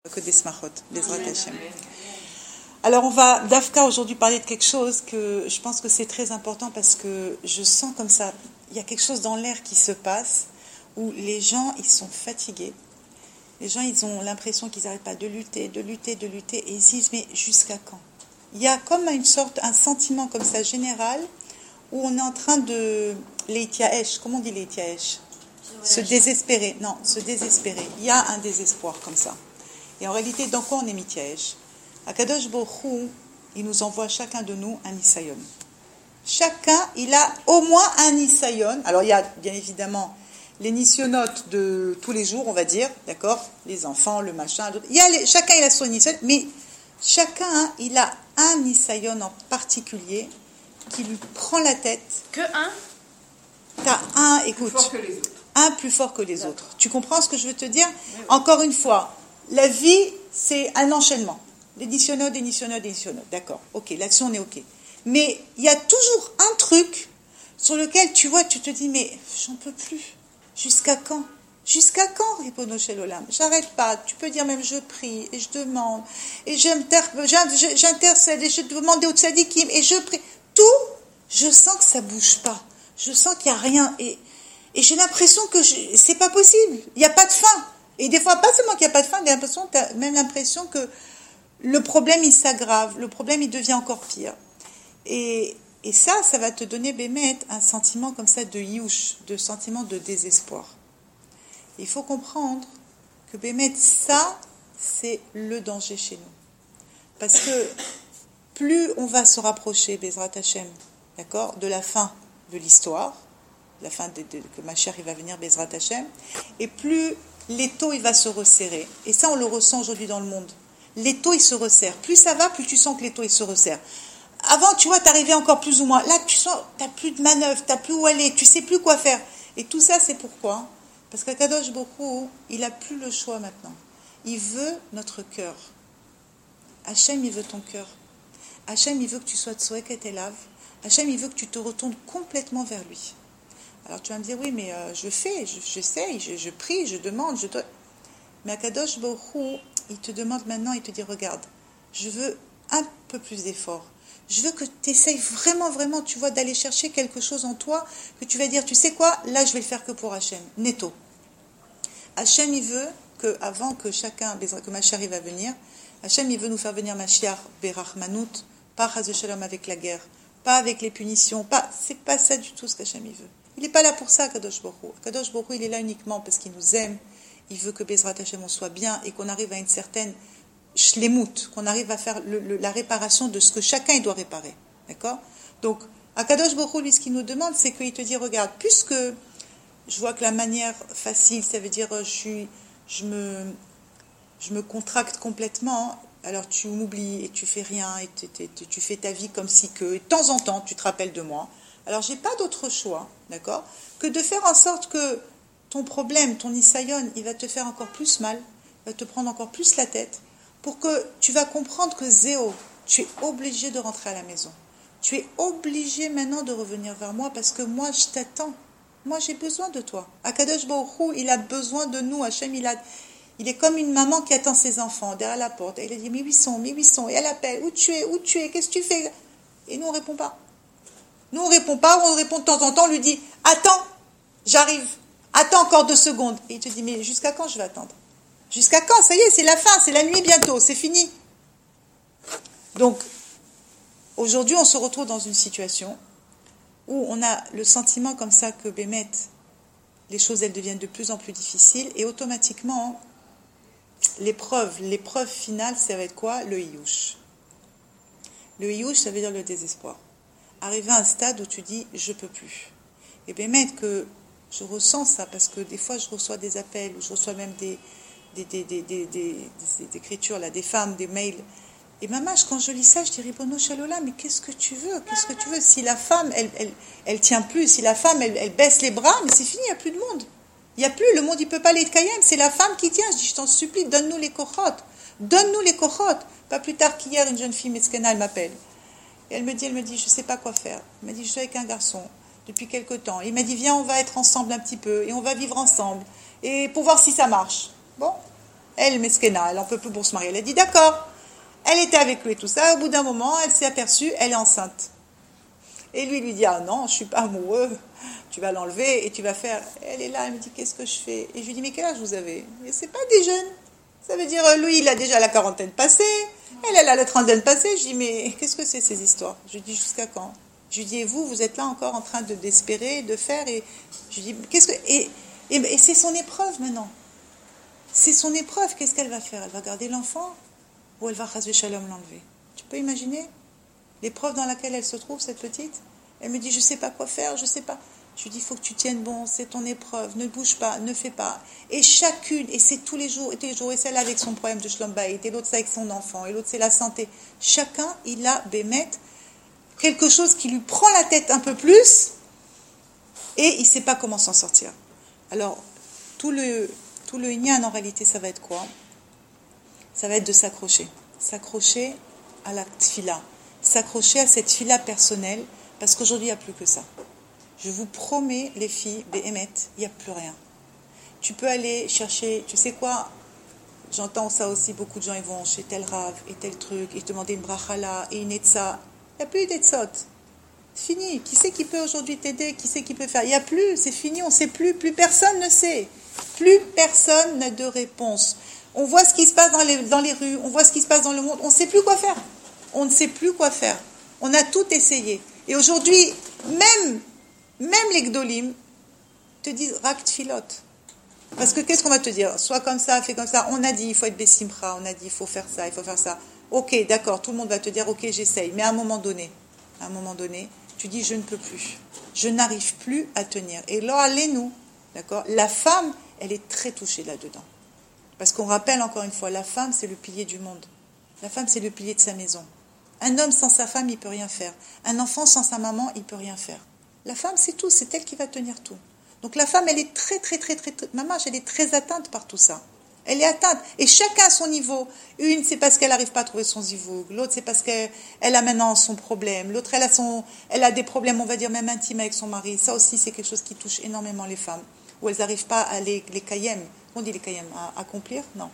Que des smachot, Bezrat Hashem. Alors on va, Dafka, aujourd'hui parler de quelque chose que je pense que c'est très important parce que je sens comme ça, il y a quelque chose dans l'air qui se passe où les gens, ils sont fatigués. Les gens, ils ont l'impression qu'ils n'arrêtent pas de lutter, et ils se disent, mais jusqu'à quand? Il y a comme un sentiment comme ça général où on est en train de, leitiaesh, comment on dit leitiaesh? Se désespérer, non, se désespérer. Il y a un désespoir comme ça. Et en réalité, dans quoi on est mityaesh? Akadosh Baruch Hu, il nous envoie chacun de nous un Nisayon. Chacun, il a au moins un Nisayon. Alors, il y a bien évidemment les Nisyonotes de tous les jours, on va dire, d'accord? Les enfants, le machin, chacun, il a son Nisayon, mais chacun, il a un Nisayon en particulier qui lui prend la tête. Que un? T'as un, écoute. Plus fort que les autres. Un plus fort que les autres. Tu comprends ce que je veux te dire? Oui. Encore une fois, la vie, c'est un enchaînement. Des nisyonotes, d'accord. Ok, là-dessus, on est ok. Mais il y a toujours un truc sur lequel, tu vois, tu te dis, mais j'en peux plus. Jusqu'à quand? Jusqu'à quand, Ribono Shel Olam? J'arrête pas. Tu peux dire même, je prie, et je demande, et j'intercède, et je demande aux tzadikim, et je prie. Tout, je sens que ça bouge pas. Je sens qu'il n'y a rien. Et j'ai l'impression que c'est pas possible. Il n'y a pas de fin. Et des fois, pas seulement qu'il n'y a pas de fin, tu as même l'impression que le problème, il s'aggrave. Le problème, il devient encore pire. Et ça va te donner, Bémet, un sentiment comme ça de youch, de sentiment de désespoir. Il faut comprendre que, Bémet, ça, c'est le danger chez nous. Parce que plus on va se rapprocher, Bezrat Hashem, d'accord, de la fin de l'histoire, la fin que ma chère il va venir Bezrat Hashem, et plus l'étau il va se resserrer. Et ça on le ressent aujourd'hui dans le monde. L'étau il se resserre. Plus ça va, plus tu sens que l'étau il se resserre. Avant tu vois t'arrivais encore plus ou moins. Là tu sens t'as plus de manœuvre, t'as plus où aller, tu sais plus quoi faire. Et tout ça c'est pourquoi? Parce qu'Akadosh Baruch Hu, il a plus le choix maintenant. Il veut notre cœur. Hachem il veut ton cœur. Hachem il veut que tu sois tsoek et elav. Hachem il veut que tu te retournes complètement vers lui. Alors tu vas me dire, oui, mais j'essaye, je prie, je demande, Mais Akadosh Baruch Hu, il te demande maintenant, il te dit, regarde, je veux un peu plus d'effort. Je veux que tu essayes vraiment, vraiment, tu vois, d'aller chercher quelque chose en toi, que tu vas dire, tu sais quoi, là, je vais le faire que pour Hachem, netto. Hachem, il veut que, avant que Mashiach va venir, Hachem, il veut nous faire venir Mashiach Berachmanut, pas Chas v'Shalom avec la guerre, pas avec les punitions, c'est pas ça du tout ce qu'Hachem, il veut. Il n'est pas là pour ça, Kadosh Baruch Hu. Kadosh Baruch Hu, il est là uniquement parce qu'il nous aime. Il veut que Bezrat Hashem, on soit bien et qu'on arrive à une certaine shlemut, qu'on arrive à faire la réparation de ce que chacun il doit réparer. D'accord? Donc, à Kadosh Baruch Hu, lui, ce qu'il nous demande, c'est qu'il te dit, regarde, puisque je vois que la manière facile, ça veut dire je me contracte complètement, alors tu m'oublies et tu fais rien et tu fais ta vie comme si que, et de temps en temps, tu te rappelles de moi. Alors, j'ai pas d'autre choix, d'accord, que de faire en sorte que ton problème, ton Nisayon, il va te faire encore plus mal, il va te prendre encore plus la tête, pour que tu vas comprendre que Zéo, tu es obligé de rentrer à la maison. Tu es obligé maintenant de revenir vers moi parce que moi, je t'attends. Moi, j'ai besoin de toi. Akadosh Baruch Hu, il a besoin de nous. Hachem, il est comme une maman qui attend ses enfants derrière la porte. Et il a dit, mais où ils sont, et elle appelle, où tu es, qu'est-ce que tu fais? Et nous, on répond pas. Nous, on répond pas, on répond de temps en temps, on lui dit, attends, j'arrive, attends encore 2 secondes. Et il te dit, mais jusqu'à quand je vais attendre? Jusqu'à quand? Ça y est, c'est la fin, c'est la nuit bientôt, c'est fini. Donc, aujourd'hui, on se retrouve dans une situation où on a le sentiment comme ça que, Bémet, les choses, elles deviennent de plus en plus difficiles, et automatiquement, l'épreuve finale, ça va être quoi? Le Iyush. Le Iyush, ça veut dire le désespoir. Arriver à un stade où tu dis je peux plus. Et bien mettre que je ressens ça parce que des fois je reçois des appels ou je reçois même des écritures là, des femmes, des mails. Et maman, quand je lis ça, je dis Ribono Shel Olam, mais qu'est-ce que tu veux? Si la femme elle tient plus, si la femme elle baisse les bras, mais c'est fini, il n'y a plus de monde. Il n'y a plus, le monde il peut pas aller de Cayenne, c'est la femme qui tient. Je dis je t'en supplie, donne-nous les kochot. Pas plus tard qu'hier, une jeune fille Metzkena, elle m'appelle. Et elle me dit, je ne sais pas quoi faire. Elle m'a dit, je suis avec un garçon depuis quelque temps. Il m'a dit, viens, on va être ensemble un petit peu et on va vivre ensemble et pour voir si ça marche. Bon, Elle, Meskena, elle en peut plus pour se marier. Elle a dit d'accord. Elle était avec lui et tout ça. Au bout d'un moment, elle s'est aperçue, elle est enceinte. Et lui dit, ah non, je suis pas amoureux. Tu vas l'enlever et tu vas faire. Elle est là, elle me dit, qu'est-ce que je fais? Et je lui dis, mais quel âge vous avez? Et c'est pas des jeunes. Ça veut dire, lui, il a déjà la quarantaine passée. Elle a la trentaine passée. Je dis, mais qu'est-ce que c'est ces histoires? Je lui dis, jusqu'à quand? Je lui dis, et vous êtes là encore en train d'espérer, de faire. Et je lui dis, qu'est-ce que. Et c'est son épreuve maintenant. C'est son épreuve. Qu'est-ce qu'elle va faire? Elle va garder l'enfant ou elle va Chas Shalom l'enlever? Tu peux imaginer l'épreuve dans laquelle elle se trouve, cette petite? Elle me dit, je ne sais pas quoi faire, je ne sais pas. Je lui dis, il faut que tu tiennes bon, c'est ton épreuve, ne bouge pas, ne fais pas. Et chacune, et c'est tous les jours, et celle avec son problème de Shlom Bayit, et l'autre c'est avec son enfant, et l'autre c'est la santé. Chacun, il a bémet quelque chose qui lui prend la tête un peu plus, et il ne sait pas comment s'en sortir. Alors, tout le Inyan, en réalité, ça va être quoi? Ça va être de s'accrocher. S'accrocher à la tfila. S'accrocher à cette tfila personnelle, parce qu'aujourd'hui, il n'y a plus que ça. Je vous promets, les filles, Béhémet, il n'y a plus rien. Tu peux aller chercher, tu sais quoi? J'entends ça aussi, beaucoup de gens, ils vont chez tel rave et tel truc, ils te demandent une brachala et une etza. Il n'y a plus d'etzot. C'est fini. Qui c'est qui peut aujourd'hui t'aider? Qui c'est qui peut faire? Il n'y a plus, c'est fini, on ne sait plus. Plus personne ne sait. Plus personne n'a de réponse. On voit ce qui se passe dans les rues, on voit ce qui se passe dans le monde, on ne sait plus quoi faire. On ne sait plus quoi faire. On a tout essayé. Et aujourd'hui, même les gdolim te disent rak tfilot. Parce que qu'est-ce qu'on va te dire? Sois comme ça, fais comme ça. On a dit, il faut être bessimcha, on a dit, il faut faire ça, il faut faire ça. Ok, d'accord, tout le monde va te dire, ok, j'essaye. Mais à un moment donné, tu dis, je ne peux plus. Je n'arrive plus à tenir. Et là, allez-nous, d'accord? La femme, elle est très touchée là-dedans. Parce qu'on rappelle encore une fois, la femme, c'est le pilier du monde. La femme, c'est le pilier de sa maison. Un homme sans sa femme, il ne peut rien faire. Un enfant sans sa maman, il ne peut rien faire. La femme, c'est tout, c'est elle qui va tenir tout. Donc la femme, elle est très, maman, elle est très atteinte par tout ça. Elle est atteinte. Et chacun à son niveau. Une, c'est parce qu'elle n'arrive pas à trouver son zivug. L'autre, c'est parce qu'elle a maintenant son problème. L'autre, elle a des problèmes, on va dire, même intimes avec son mari. Ça aussi, c'est quelque chose qui touche énormément les femmes. Où elles n'arrivent pas à les kayem. On dit les kayem, à accomplir? Non.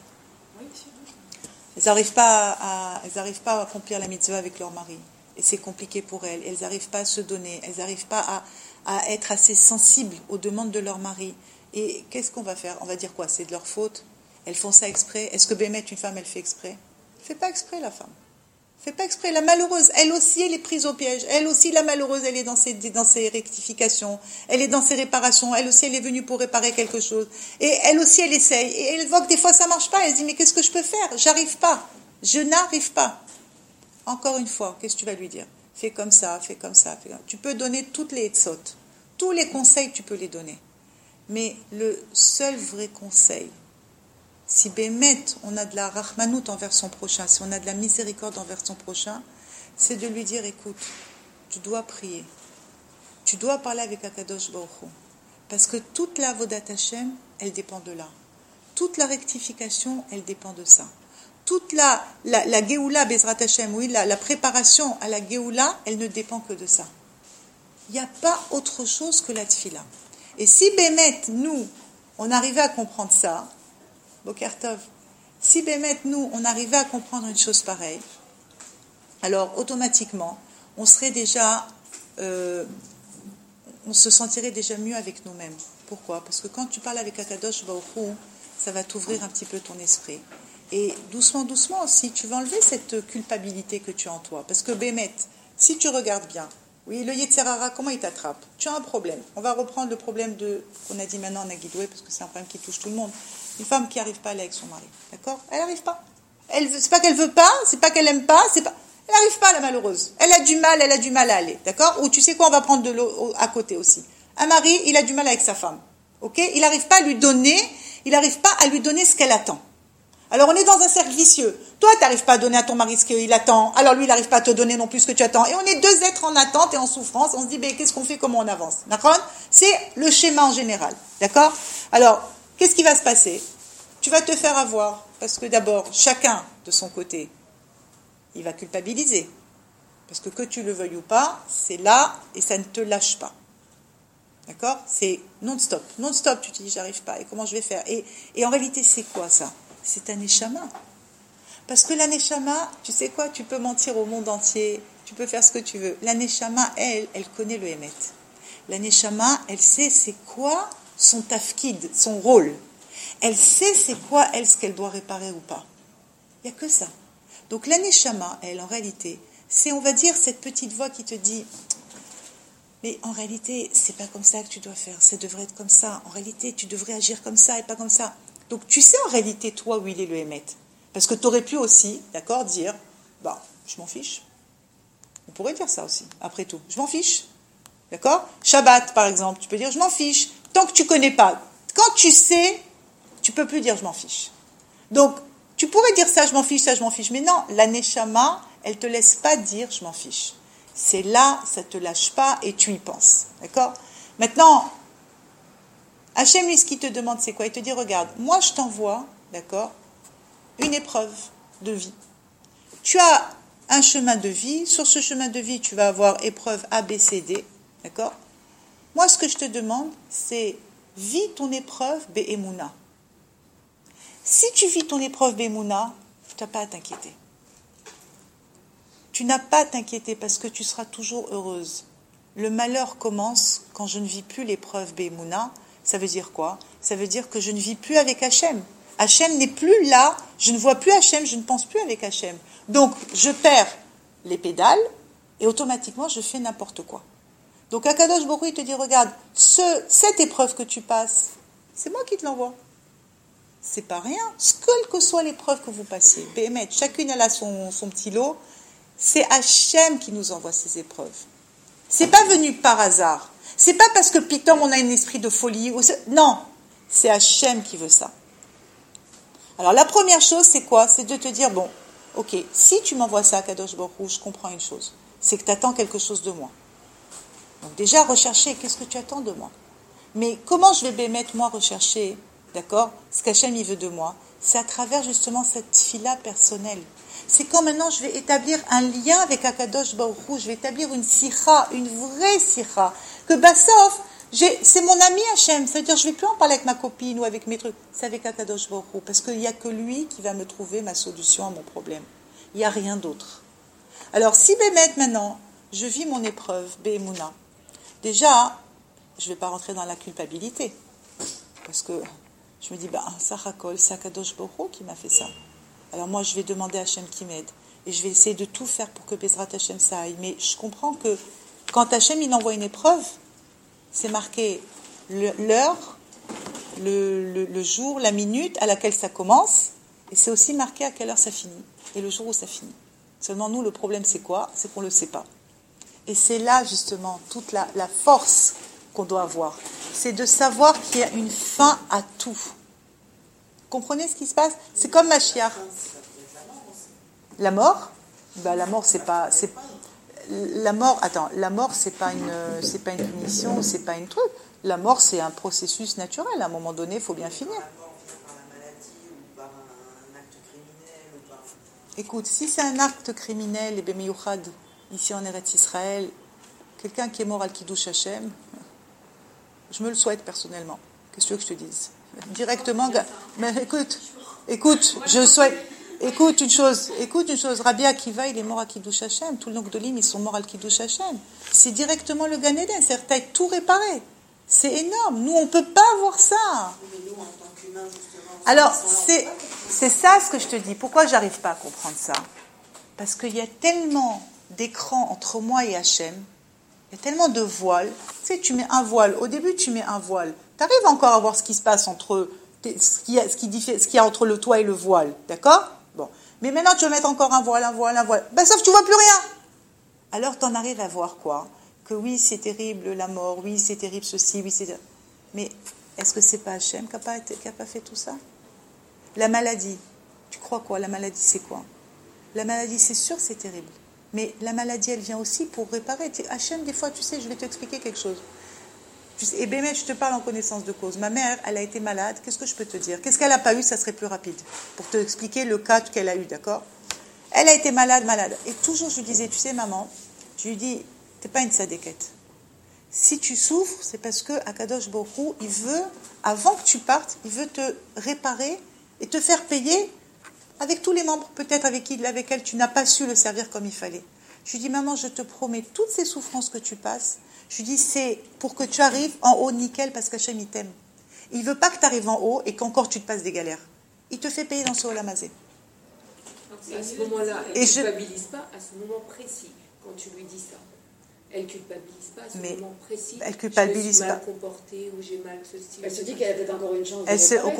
Elles n'arrivent pas à accomplir la mitzvah avec leur mari. Et c'est compliqué pour elles. Elles n'arrivent pas à se donner. Elles n'arrivent pas à être assez sensibles aux demandes de leur mari. Et qu'est-ce qu'on va faire? On va dire quoi? C'est de leur faute? Elles font ça exprès? Est-ce que Bémet, une femme, elle fait exprès? Elle ne fait pas exprès, la femme. Elle ne fait pas exprès. La malheureuse, elle aussi, elle est prise au piège. Elle aussi, la malheureuse, elle est dans ses rectifications. Elle est dans ses réparations. Elle aussi, elle est venue pour réparer quelque chose. Et elle aussi, elle essaye. Et elle voit que des fois, ça ne marche pas. Elle se dit, mais qu'est-ce que je peux faire? J'arrive pas. Je n'arrive pas. Encore une fois, qu'est-ce que tu vas lui dire? Fais comme ça, fais comme ça, fais comme ça. Tu peux donner toutes les etzot. Tous les conseils, tu peux les donner. Mais le seul vrai conseil, si Bémet, on a de la rahmanout envers son prochain, si on a de la miséricorde envers son prochain, c'est de lui dire, écoute, tu dois prier. Tu dois parler avec Akadosh Baruch Hu. Parce que toute la Avodat Hashem, elle dépend de là. Toute la rectification, elle dépend de ça. Toute la Géoula, Bezrat Hashem, oui, la préparation à la Géoula, elle ne dépend que de ça. Il n'y a pas autre chose que la tfila. Et si Bémet, nous, on arrivait à comprendre ça, Boker Tov, si Bémet, nous, on arrivait à comprendre une chose pareille, alors automatiquement, on serait déjà, on se sentirait déjà mieux avec nous-mêmes. Pourquoi? Parce que quand tu parles avec Akadosh Baruch Hu, ça va t'ouvrir un petit peu ton esprit. Et doucement aussi, tu vas enlever cette culpabilité que tu as en toi. Parce que Bémet, si tu regardes bien, oui, le Yetzer Hara, comment il t'attrape? Tu as un problème. On va reprendre le problème qu'on a dit maintenant en Aguidoué, parce que c'est un problème qui touche tout le monde. Une femme qui n'arrive pas à aller avec son mari. D'accord? Elle n'arrive pas. C'est pas qu'elle veut pas, c'est pas qu'elle aime pas, elle n'arrive pas, la malheureuse. Elle a du mal à aller. D'accord? Ou tu sais quoi, on va prendre de l'eau à côté aussi. Un mari, il a du mal avec sa femme. Ok? Il n'arrive pas à lui donner ce qu'elle attend. Alors on est dans un cercle vicieux. Toi, tu n'arrives pas à donner à ton mari ce qu'il attend. Alors lui, il n'arrive pas à te donner non plus ce que tu attends. Et on est deux êtres en attente et en souffrance. On se dit, ben, qu'est-ce qu'on fait, comment on avance? D'accord? C'est le schéma en général. D'accord? Alors, qu'est-ce qui va se passer? Tu vas te faire avoir. Parce que d'abord, chacun de son côté, il va culpabiliser. Parce que tu le veuilles ou pas, c'est là et ça ne te lâche pas. D'accord? C'est non-stop. Non-stop, tu te dis, j'arrive pas. Et comment je vais faire? Et en réalité, c'est quoi ça? c'est ta neshama. Parce que la neshama, tu sais quoi, tu peux mentir au monde entier, tu peux faire ce que tu veux. La neshama, elle connaît le Hémet. La neshama, elle sait c'est quoi son tafkid, son rôle. Elle sait c'est quoi, elle, ce qu'elle doit réparer ou pas. Il n'y a que ça. Donc la neshama, elle, en réalité, c'est, on va dire, cette petite voix qui te dit mais en réalité, c'est pas comme ça que tu dois faire, ça devrait être comme ça. En réalité, tu devrais agir comme ça et pas comme ça. Donc tu sais en réalité, toi, où il est le Hémet. Parce que tu aurais pu aussi, d'accord, dire, je m'en fiche. On pourrait dire ça aussi, après tout. Je m'en fiche. D'accord ? Shabbat, par exemple, tu peux dire, je m'en fiche. Tant que tu connais pas. Quand tu sais, tu peux plus dire, je m'en fiche. Donc, tu pourrais dire ça, je m'en fiche, ça, je m'en fiche. Mais non, la neshama, elle te laisse pas dire, je m'en fiche. C'est là, ça te lâche pas et tu y penses. D'accord ? Maintenant, Hachem, lui, ce qu'il te demande, c'est quoi ? Il te dit, regarde, moi, je t'envoie, d'accord, une épreuve de vie. Tu as un chemin de vie. Sur ce chemin de vie, tu vas avoir épreuve A, B, C, D. D'accord ? Moi, ce que je te demande, c'est vis ton épreuve Be'emouna. Si tu vis ton épreuve Be'emouna, tu n'as pas à t'inquiéter. Tu n'as pas à t'inquiéter parce que tu seras toujours heureuse. Le malheur commence quand je ne vis plus l'épreuve Be'emouna. Ça veut dire quoi ? Ça veut dire que je ne vis plus avec Hachem. Hachem n'est plus là, je ne vois plus Hachem, je ne pense plus avec Hachem. Donc, je perds les pédales et automatiquement, je fais n'importe quoi. Donc, Akadosh Baruch Hu, il te dit, regarde, cette épreuve que tu passes, c'est moi qui te l'envoie. C'est pas rien. Quelle que soit l'épreuve que vous passez, Béhémet, chacune elle a son petit lot, c'est Hachem qui nous envoie ces épreuves. C'est pas venu par hasard. C'est pas parce que Pitom on a un esprit de folie. Non, c'est Hachem qui veut ça. Alors la première chose, c'est quoi ? C'est de te dire, bon, ok, si tu m'envoies ça à Kadosh Baruch Hu, je comprends une chose. C'est que tu attends quelque chose de moi. Donc déjà, rechercher, qu'est-ce que tu attends de moi ? Mais comment je vais mettre moi rechercher, d'accord, ce qu'Hachem il veut de moi ? C'est à travers justement cette fila personnelle. C'est quand maintenant je vais établir un lien avec Akadosh Baruch Hu, je vais établir une sikha, une vraie sikha, que Bassof, c'est mon ami Hachem, c'est-à-dire je ne vais plus en parler avec ma copine ou avec mes trucs, c'est avec Akadosh Baruch Hu, parce qu'il n'y a que lui qui va me trouver ma solution à mon problème. Il n'y a rien d'autre. Alors si Bémet maintenant, je vis mon épreuve, Bémouna, déjà, je ne vais pas rentrer dans la culpabilité, parce que je me dis, Sarakol, c'est Akadosh Baruch Hu qui m'a fait ça. Alors moi, je vais demander à Hachem qui m'aide. Et je vais essayer de tout faire pour que Bezrat Hachem ça aille. Mais je comprends que quand Hachem il envoie une épreuve, c'est marqué l'heure, le jour, la minute à laquelle ça commence. Et c'est aussi marqué à quelle heure ça finit. Et le jour où ça finit. Seulement nous, le problème c'est quoi ? C'est qu'on ne le sait pas. Et c'est là justement toute la force qu'on doit avoir. C'est de savoir qu'il y a une fin à tout. Comprenez ce qui se passe ? C'est comme Mashiach. La mort ? La mort, c'est pas. La mort, c'est pas une punition, c'est pas une truc. La mort, c'est un processus naturel. À un moment donné, il faut bien finir. La mort, par la maladie ou par un acte criminel ou par... Écoute, si c'est un acte criminel, et Bemeyouchad, ici en Eretz Israël, quelqu'un qui est mort al Kiddush Hashem, je me le souhaite personnellement. Qu'est-ce que tu veux que je te dise ? Directement, mais écoute, je souhaite, écoute une chose, Rabbi Akiva, il est mort à Kiddush Hashem, tout le Nogdolim, ils sont morts à Kiddush Hashem. C'est directement le Gan Eden, c'est-à-dire que tu as tout réparé. C'est énorme, nous on ne peut pas avoir ça. Mais nous, en tant qu'humains, justement... Alors, c'est ça ce que je te dis, pourquoi j'arrive pas à comprendre ça ? Parce qu'il y a tellement d'écrans entre moi et Hachem, il y a tellement de voiles. Tu sais, tu mets un voile. Au début, tu mets un voile. Tu arrives encore à voir ce qui se passe entre ce qu'il y a entre le toit et le voile. D'accord ? Bon. Mais maintenant, tu vas mettre encore un voile. Sauf que tu vois plus rien. Alors, tu en arrives à voir quoi ? Que oui, c'est terrible la mort. Oui, c'est terrible ceci. Oui, c'est... Mais est-ce que c'est pas Hachem qui n'a pas fait tout ça ? La maladie. Tu crois quoi ? La maladie, c'est quoi ? La maladie, c'est sûr, c'est terrible. Mais la maladie, elle vient aussi pour réparer. Hachem, des fois, tu sais, je vais t'expliquer quelque chose. Et Bémet, je te parle en connaissance de cause. Ma mère, elle a été malade. Qu'est-ce que je peux te dire ? Qu'est-ce qu'elle n'a pas eu ? Ça serait plus rapide. Pour te expliquer le cas qu'elle a eu, d'accord ? Elle a été malade. Et toujours, je lui disais, tu sais, maman, je lui dis, t'es pas une sadéquette. Si tu souffres, c'est parce que Akadosh Baruch Hu, il veut, avant que tu partes, il veut te réparer et te faire payer avec tous les membres, peut-être avec lesquels tu n'as pas su le servir comme il fallait. Je lui dis, maman, je te promets, toutes ces souffrances que tu passes, je lui dis, c'est pour que tu arrives en haut nickel, parce qu'Hachem, il t'aime. Il ne veut pas que tu arrives en haut et qu'encore tu te passes des galères. Il te fait payer dans ce Olamazé. Et à ce moment-là, elle ne culpabilise pas à ce moment précis, quand tu lui dis ça. Elle ne culpabilise pas à ce moment précis. Elle culpabilise je suis mal pas. comportée ou j'ai mal ceci. Elle se dit qu'elle a peut-être encore une chance.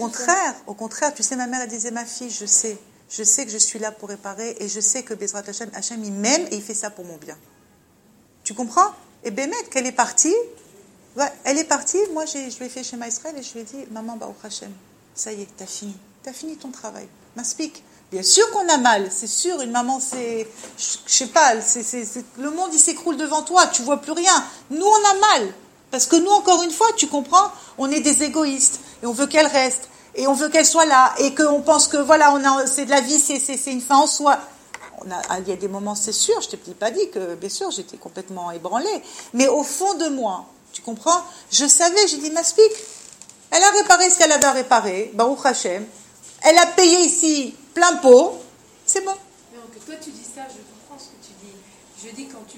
Au contraire, tu sais, ma mère, elle disait, ma fille, je sais que je suis là pour réparer et je sais que Bezrat Hachem, il m'aime et il fait ça pour mon bien. Tu comprends? Et Bémet, qu'elle est partie, elle est partie, moi je lui ai fait chez Maïsraël et je lui ai dit, maman, Baruch Hachem, ça y est, t'as fini ton travail, m'explique. Bien sûr qu'on a mal, c'est sûr, une maman, je sais pas, le monde il s'écroule devant toi, tu vois plus rien. Nous on a mal, parce que nous encore une fois, tu comprends, on est des égoïstes et on veut qu'elle reste et on veut qu'elle soit là et qu'on pense que voilà, c'est de la vie, c'est une fin en soi. Il y a des moments, c'est sûr, je ne t'ai pas dit que, bien sûr, j'étais complètement ébranlée, mais au fond de moi, tu comprends, je savais, j'ai dit, m'explique, elle a réparé ce qu'elle avait à réparer, Baruch Hashem, elle a payé ici plein pot, c'est bon. Mais que toi tu dis ça, je comprends ce que tu dis. Je dis quand tu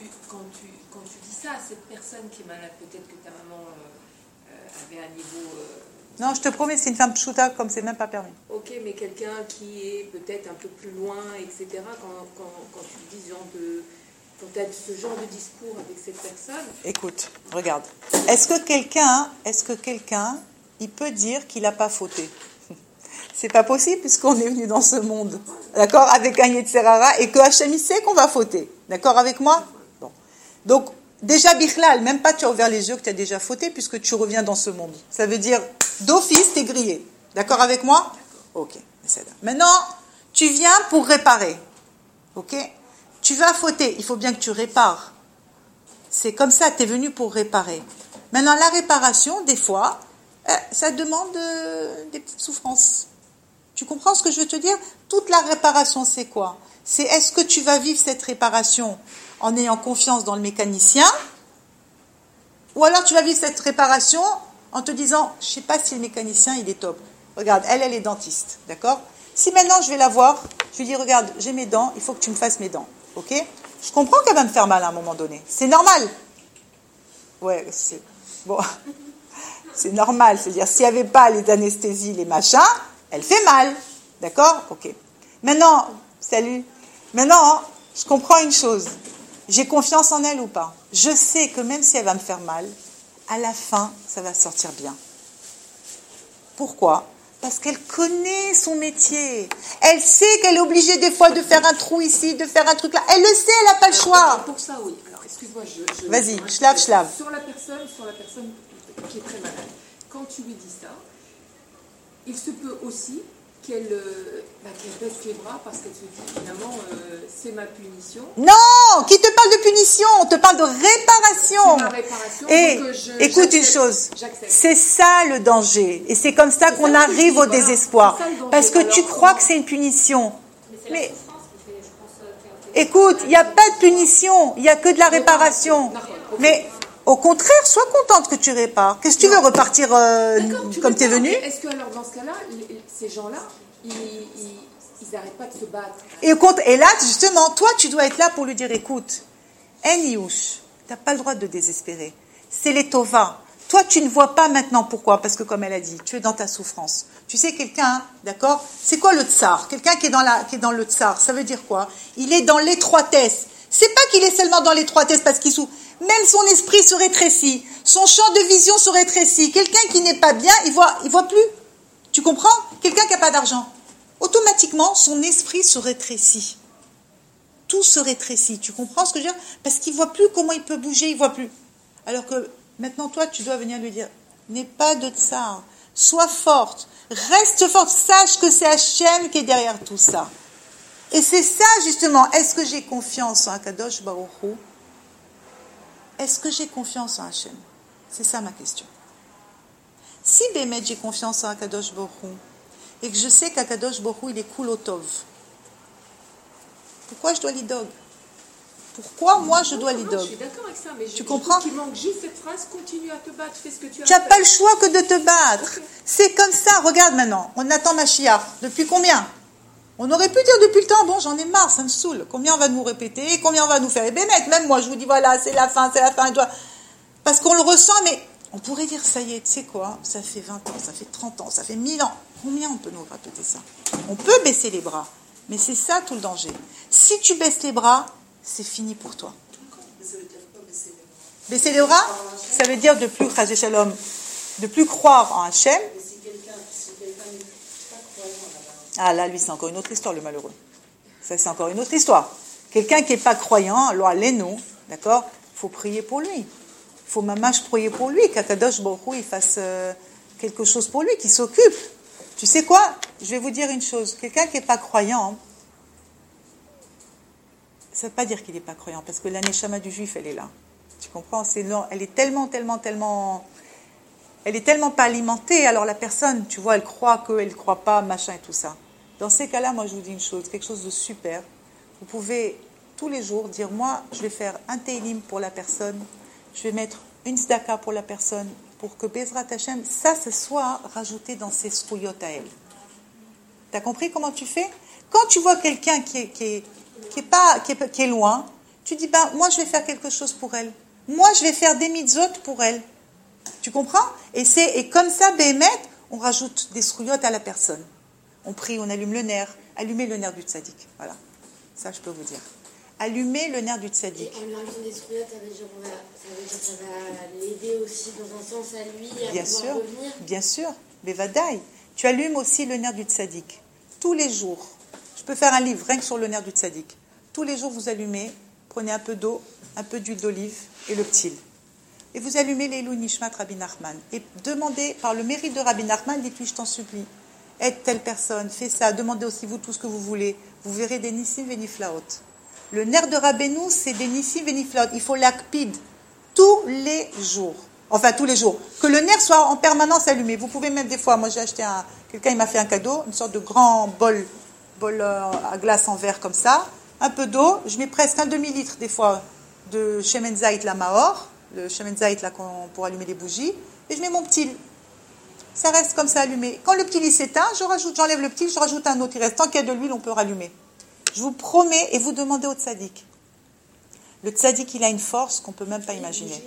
dis ça à cette personne qui est malade, peut-être que ta maman avait un niveau... Non, je te promets, c'est une femme pchouta, comme c'est même pas permis. Ok, mais quelqu'un qui est peut-être un peu plus loin, etc., quand tu dis quand tu as ce genre de discours avec cette personne... Écoute, regarde. Est-ce que quelqu'un, il peut dire qu'il n'a pas fauté? C'est pas possible puisqu'on est venu dans ce monde, d'accord, avec un Yetzerara et que Hachem il sait qu'on va fauter, d'accord avec moi? Bon. Donc, déjà, Bichlal, même pas tu as ouvert les yeux que tu as déjà fauté puisque tu reviens dans ce monde. Ça veut dire, d'office, t'es grillé. D'accord avec moi? Ok. Maintenant, tu viens pour réparer. Ok? Tu vas fauter, il faut bien que tu répares. C'est comme ça, tu es venu pour réparer. Maintenant, la réparation, des fois, ça demande des petites souffrances. Tu comprends ce que je veux te dire? Toute la réparation, c'est quoi? C'est est-ce que tu vas vivre cette réparation en ayant confiance dans le mécanicien? Ou alors tu vas vivre cette réparation en te disant, je ne sais pas si le mécanicien, il est top. Regarde, elle est dentiste, d'accord? Si maintenant je vais la voir, je lui dis, regarde, j'ai mes dents, il faut que tu me fasses mes dents, ok? Je comprends qu'elle va me faire mal à un moment donné. C'est normal. Ouais, c'est... Bon... C'est normal, c'est-à-dire s'il n'y avait pas les anesthésies, les machins, elle fait mal, d'accord? Ok. Maintenant, salut. Maintenant, je comprends une chose. J'ai confiance en elle ou pas? Je sais que même si elle va me faire mal, à la fin, ça va sortir bien. Pourquoi? Parce qu'elle connaît son métier. Elle sait qu'elle est obligée des fois de faire un trou ici, de faire un truc là. Elle le sait, elle n'a pas le choix. Pour ça, oui. Alors, excuse-moi, Vas-y, schlave. Sur la personne qui est très malade. Quand tu lui dis ça, il se peut aussi qu'elle baisse les bras parce qu'elle se dit finalement c'est ma punition. Non, qui te parle de punition? On te parle de réparation. C'est ma réparation. Et donc, écoute une chose, c'est ça le danger. Et c'est comme ça qu'on arrive au désespoir. Parce que tu crois que c'est une punition. Mais écoute, il n'y a pas de punition, il n'y a que de la réparation. Mais au contraire, sois contente que tu répares. Qu'est-ce que tu veux repartir comme tu es venu? Est-ce que alors dans ce cas-là, ces gens-là, ils n'arrêtent pas de se battre? Et là, justement, toi, tu dois être là pour lui dire, écoute, Eniyouch, tu n'as pas le droit de désespérer. C'est les Tova. Toi, tu ne vois pas maintenant pourquoi? Parce que comme elle a dit, tu es dans ta souffrance. Tu sais, quelqu'un, d'accord? C'est quoi le tsar? Quelqu'un qui est dans le tsar, ça veut dire quoi? Il est dans l'étroitesse. C'est pas qu'il est seulement dans l'étroitesse parce qu'il souffre. Même son esprit se rétrécit. Son champ de vision se rétrécit. Quelqu'un qui n'est pas bien, il voit plus. Tu comprends? Quelqu'un qui n'a pas d'argent. Automatiquement, son esprit se rétrécit. Tout se rétrécit. Tu comprends ce que je veux dire? Parce qu'il ne voit plus comment il peut bouger, il ne voit plus. Alors que maintenant, toi, tu dois venir lui dire, n'aie pas de tsar. Sois forte. Reste forte. Sache que c'est Hachem qui est derrière tout ça. Et c'est ça, justement. Est-ce que j'ai confiance en Akadosh Baruch Hu? Est-ce que j'ai confiance en Hachem? C'est ça ma question. Si Bémet, j'ai confiance en Akadosh Baruch Hu, et que je sais qu'Akadosh Baruch Hu, il est cool au tov, pourquoi je dois l'idog? Pourquoi moi je dois les Je dogs? suis d'accord avec ça, mais Tu comprends? Il manque juste cette phrase, continue à te battre, fais ce que tu as Tu n'as à pas faire. le choix que de te battre. Ok. C'est comme ça. Regarde maintenant. On attend Mashiach. Depuis combien? On aurait pu dire depuis le temps, bon, j'en ai marre, ça me saoule. Combien on va nous répéter? Combien on va nous faire? Et ben, mec, même moi, je vous dis, voilà, c'est la fin, et toi. Parce qu'on le ressent, mais on pourrait dire, ça y est, tu sais quoi? Ça fait 20 ans, ça fait 30 ans, ça fait 1000 ans. Combien on peut nous répéter ça? On peut baisser les bras. Mais c'est ça tout le danger. Si tu baisses les bras, c'est fini pour toi. Mais ça veut dire quoi, baisser les bras? Baisser les bras, ça veut dire de plus, Chazé Shalom, de plus croire en Hachem. Mais si quelqu'un n'est pas croyant là-bas, Ah là, lui, c'est encore une autre histoire, le malheureux. Ça, c'est encore une autre histoire. Quelqu'un qui n'est pas croyant, alors allez-nous, d'accord? Il faut prier pour lui. Il faut mamache prier pour lui, qu'Akadosh Baruch Hu, il fasse quelque chose pour lui, qu'il s'occupe. Tu sais quoi? Je vais vous dire une chose. Quelqu'un qui n'est pas croyant, ça ne veut pas dire qu'il n'est pas croyant, parce que la neshama du juif, elle est là. Tu comprends? Elle est tellement elle est tellement pas alimentée, alors la personne, tu vois, elle croit qu'elle ne croit pas, machin et tout ça. Dans ces cas-là, moi, je vous dis une chose, quelque chose de super. Vous pouvez tous les jours dire, moi, je vais faire un télim pour la personne, je vais mettre une tzedaka pour la personne, pour que Bezrat Hashem, ça, ce soit rajouté dans ses srouillottes à elle. Tu as compris comment tu fais? Quand tu vois quelqu'un qui est loin, tu dis, ben, moi, je vais faire quelque chose pour elle. Moi, je vais faire des mitzvot pour elle. Tu comprends? Et comme ça, Béhémet, on rajoute des srouillottes à la personne. On prie, on allume le nerf. Allumez le nerf du tzaddik. Voilà. Ça, je peux vous dire. Allumez le nerf du tzaddik. Et en lui enlevant des srouillottes, ça veut dire que ça va l'aider aussi dans un sens à lui à Bien pouvoir sûr, revenir. bien sûr. Mais vadaï. Tu allumes aussi le nerf du tzaddik. Tous les jours. Je peux faire un livre rien que sur le nerf du tzaddik. Tous les jours, vous allumez, prenez un peu d'eau, un peu d'huile d'olive et le ptil. Et vous allumez les Louis Nishmat Rabbi Nachman. Et demandez, par le mérite de Rabbi Nachman, dites-lui, je t'en supplie, aide telle personne, fais ça, demandez aussi vous tout ce que vous voulez. Vous verrez des Nissim Veniflaot. Le nerf de Rabbeinu, c'est des Nissim Veniflaot. Il faut l'akpid tous les jours. Enfin, tous les jours. Que le nerf soit en permanence allumé. Vous pouvez même des fois, moi j'ai acheté quelqu'un il m'a fait un cadeau, une sorte de grand bol à glace en verre comme ça, un peu d'eau, je mets presque un demi-litre des fois de Shemen Zayit la Mahor, le Shemen Zayit là pour allumer les bougies, et je mets mon ptil. Ça reste comme ça allumé. Quand le ptil il s'éteint, j'enlève le ptil, je rajoute un autre. Il reste tant qu'il y a de l'huile, on peut rallumer. Je vous promets, et vous demandez au tzaddik. Le tzaddik, il a une force qu'on ne peut même pas imaginer.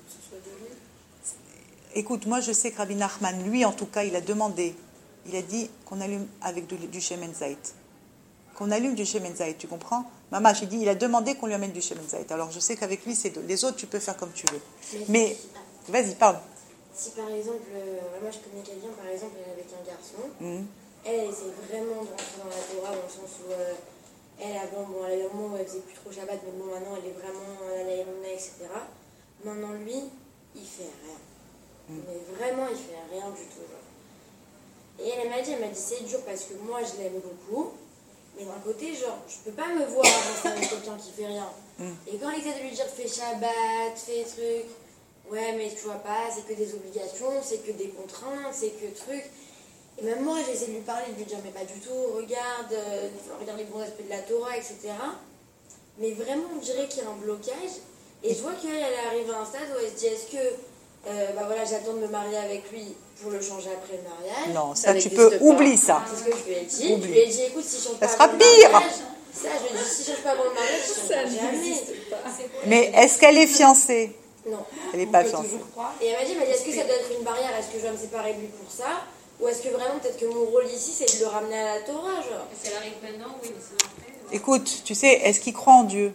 Écoute, moi je sais que Rabbi Nachman, lui en tout cas, il a demandé, il a dit qu'on allume avec du Shemen Zayit. Qu'on allume du Shemen Zayit, tu comprends? Maman, j'ai dit, il a demandé qu'on lui amène du Shemen Zayit. Alors je sais qu'avec lui, c'est deux. Les autres, tu peux faire comme tu veux. Mais, vas-y, parle. Si par exemple, moi je connais quelqu'un, par exemple, elle est avec un garçon, elle essaie vraiment de rentrer dans la Torah dans le sens où elle a eu un moment où elle faisait plus trop Shabbat, mais bon, maintenant elle est vraiment à la Yémona, etc. Maintenant lui, il fait rien. Mais vraiment, il fait rien du tout. Genre. Et elle m'a dit, c'est dur parce que moi je l'aime beaucoup, mais d'un côté, genre, je peux pas me voir avancer avec quelqu'un qui fait rien. Et quand elle essaie de lui dire fais Shabbat, fais trucs, ouais, mais tu vois pas, c'est que des obligations, c'est que des contraintes, c'est que trucs. Et même moi, j'essaie de lui parler, de lui dire mais pas du tout, regarde les bons aspects de la Torah, etc. Mais vraiment, on dirait qu'il y a un blocage. Et je vois qu'elle arrive à un stade où elle se dit est-ce que voilà, j'attends de me marier avec lui pour le changer après le mariage. Non, ça tu peux, oublie ça. C'est ce que je lui ai dit. Oublie. Je lui ai dit, écoute, si je change pas sera avant le pire. mariage, ça, je lui ai dit, si je change pas avant le mariage, je change jamais. Mais est-ce qu'elle est fiancée? Non. Elle n'est pas fiancée. Et elle m'a dit, est-ce que ça doit être une barrière? Est-ce que je dois me séparer de lui pour ça? Ou est-ce que vraiment, peut-être que mon rôle ici, c'est de le ramener à la Torah, genre? Est-ce qu'elle arrive maintenant? Oui, mais sinon après... Écoute, tu sais, est-ce qu'il croit en Dieu?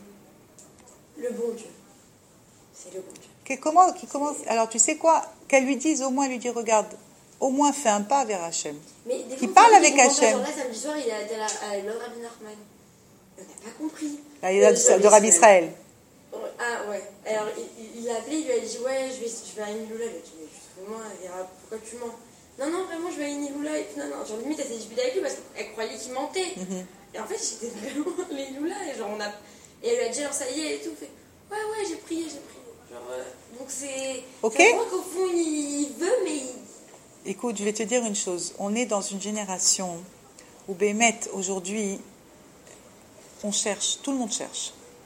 Le bon Dieu. C'est le bon Dieu. Qui commence. Alors tu sais quoi? Qu'elle lui dise, au moins lui dire, regarde, au moins fais un pas vers Hachem. Qui parle avec Hachem. Là, samedi soir, il a été à l'ordre Rabbi Nachman. On n'a pas compris. De Rabbi Israël. Ah ouais. Alors il l'a appelé, il lui a dit ouais, je vais à Iniloula. Il a dit mais justement, pourquoi tu mens? Non, vraiment, je vais à Iniloula. Et puis non, genre limite, elle s'est disputée avec lui parce qu'elle croyait qu'il mentait. Et en fait, j'étais vraiment à Iniloula. Et genre, et elle lui a dit alors ça y est et tout. Fait ouais, j'ai prié. Genre, donc c'est. Ok. Je crois qu'au fond, il veut, mais Écoute, je vais te dire une chose. On est dans une génération où Bémet, aujourd'hui, on cherche, tout le monde cherche.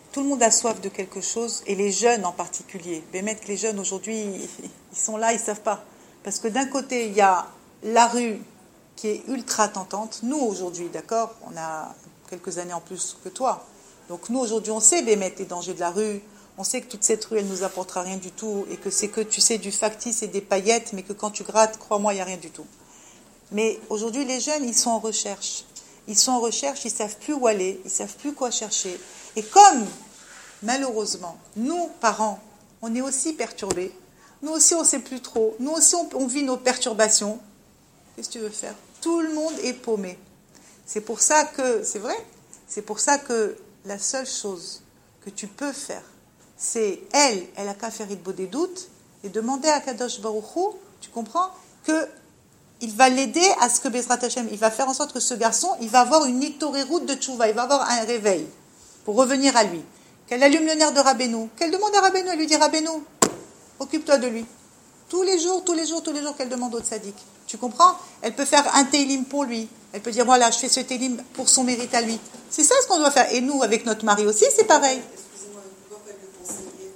Tout le monde a soif de quelque chose, et les jeunes en particulier. Mais que les jeunes aujourd'hui, ils sont là, ils ne savent pas. Parce que d'un côté, il y a la rue qui est ultra tentante. Nous, aujourd'hui, d'accord, on a quelques années en plus que toi. Donc nous, aujourd'hui, on sait les dangers de la rue. On sait que toute cette rue, elle ne nous apportera rien du tout. Et que c'est que, tu sais, du factice et des paillettes, mais que quand tu grattes, crois-moi, il n'y a rien du tout. Mais aujourd'hui, les jeunes, ils sont en recherche. Ils sont en recherche, ils ne savent plus où aller, ils ne savent plus quoi chercher. Et comme, malheureusement, nous, parents, on est aussi perturbés, nous aussi, on ne sait plus trop, nous aussi, on vit nos perturbations, qu'est-ce que tu veux faire? Tout le monde est paumé. C'est pour ça que, c'est vrai, c'est pour ça que la seule chose que tu peux faire, c'est, elle a qu'à faire des doutes et demander à Kadosh Baruch Hu, tu comprends, que il va l'aider à ce que Bezrat Hashem, il va faire en sorte que ce garçon, il va avoir une route de tchouva, il va avoir un réveil pour revenir à lui. Qu'elle allume le nerf de Rabbeinu, qu'elle demande à Rabbeinu, elle lui dit Rabbeinu, occupe-toi de lui. Tous les jours, qu'elle demande au tzaddik. Tu comprends? Elle peut faire un télim pour lui. Elle peut dire voilà, je fais ce télim pour son mérite à lui. C'est ça ce qu'on doit faire. Et nous, avec notre mari aussi, c'est pareil. Excusez-moi, pourquoi pas lui conseiller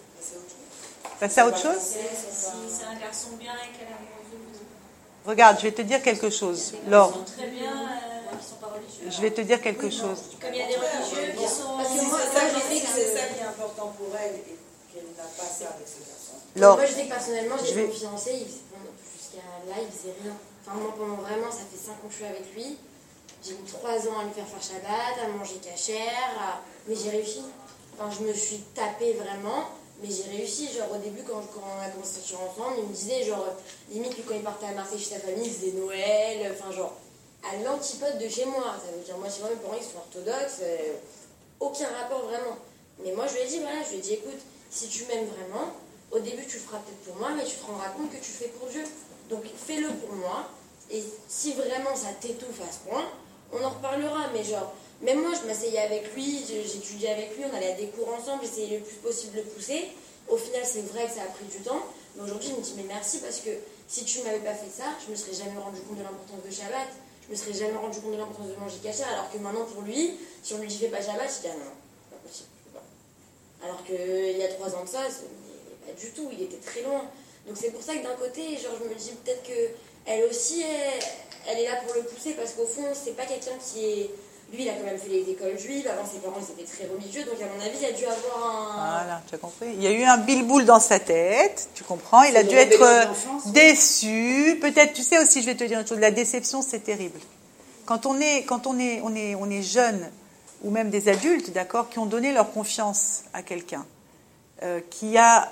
de Passer à autre chose? Si c'est un garçon bien et qu'elle a envie. Regarde, je vais te dire quelque chose. Laure, Ils sont très bien, ils sont pas religieux. je vais te dire quelque chose. Comme il y a des religieux qui sont. Parce que C'est moi, ça, je sais que c'est ça qui est important pour elle et qu'elle n'a pas ça avec ce garçon. Laure, moi, je sais que personnellement, je j'ai vais- mon fiancé, jusqu'à là, il faisait rien. Enfin, moi, pendant vraiment, ça fait 5 ans que je suis avec lui. J'ai mis 3 ans à lui faire Shabbat, à manger cachère, mais j'ai réussi. Enfin, je me suis tapée vraiment, mais j'ai réussi. Genre, au début, quand on a commencé à sortir ensemble, il me disait, genre, limite, que quand il partait à Marseille chez sa famille, il faisait Noël, enfin, genre, à l'antipode de chez moi. Ça veut dire, moi, chez moi, mes parents, ils sont orthodoxes, aucun rapport vraiment. Mais moi, je lui ai dit, voilà, je lui ai dit, écoute, si tu m'aimes vraiment, au début, tu le feras peut-être pour moi, mais tu te rendras compte que tu le fais pour Dieu. Donc, fais-le pour moi. Et si vraiment ça t'étouffe à ce point, on en reparlera. Mais genre, même moi, je m'asseyais avec lui, j'étudiais avec lui, on allait à des cours ensemble, j'essayais le plus possible de le pousser. Au final, c'est vrai que ça a pris du temps. Mais aujourd'hui, je me dis, mais merci, parce que si tu ne m'avais pas fait ça, je me serais jamais rendu compte de l'importance de Shabbat. Je me serais jamais rendu compte de l'importance de manger cachère. Alors que maintenant, pour lui, si on lui dit fais pas Shabbat, il dit, ah non, c'est pas possible, je peux pas. Alors qu'il y a 3 ans de ça, pas du tout, il était très loin. Donc c'est pour ça que d'un côté, genre, je me dis peut-être que elle aussi, elle est là pour le pousser, parce qu'au fond, c'est pas quelqu'un qui est... Lui, il a quand même fait les écoles juives, avant ses parents, ils étaient très religieux, donc à mon avis, il a dû avoir un... Voilà, tu as compris. Il y a eu un bilboul dans sa tête, tu comprends. Il a dû être déçu. Peut-être, tu sais aussi, je vais te dire une chose, la déception, c'est terrible. Quand on est jeune, ou même des adultes, d'accord, qui ont donné leur confiance à quelqu'un, qui a,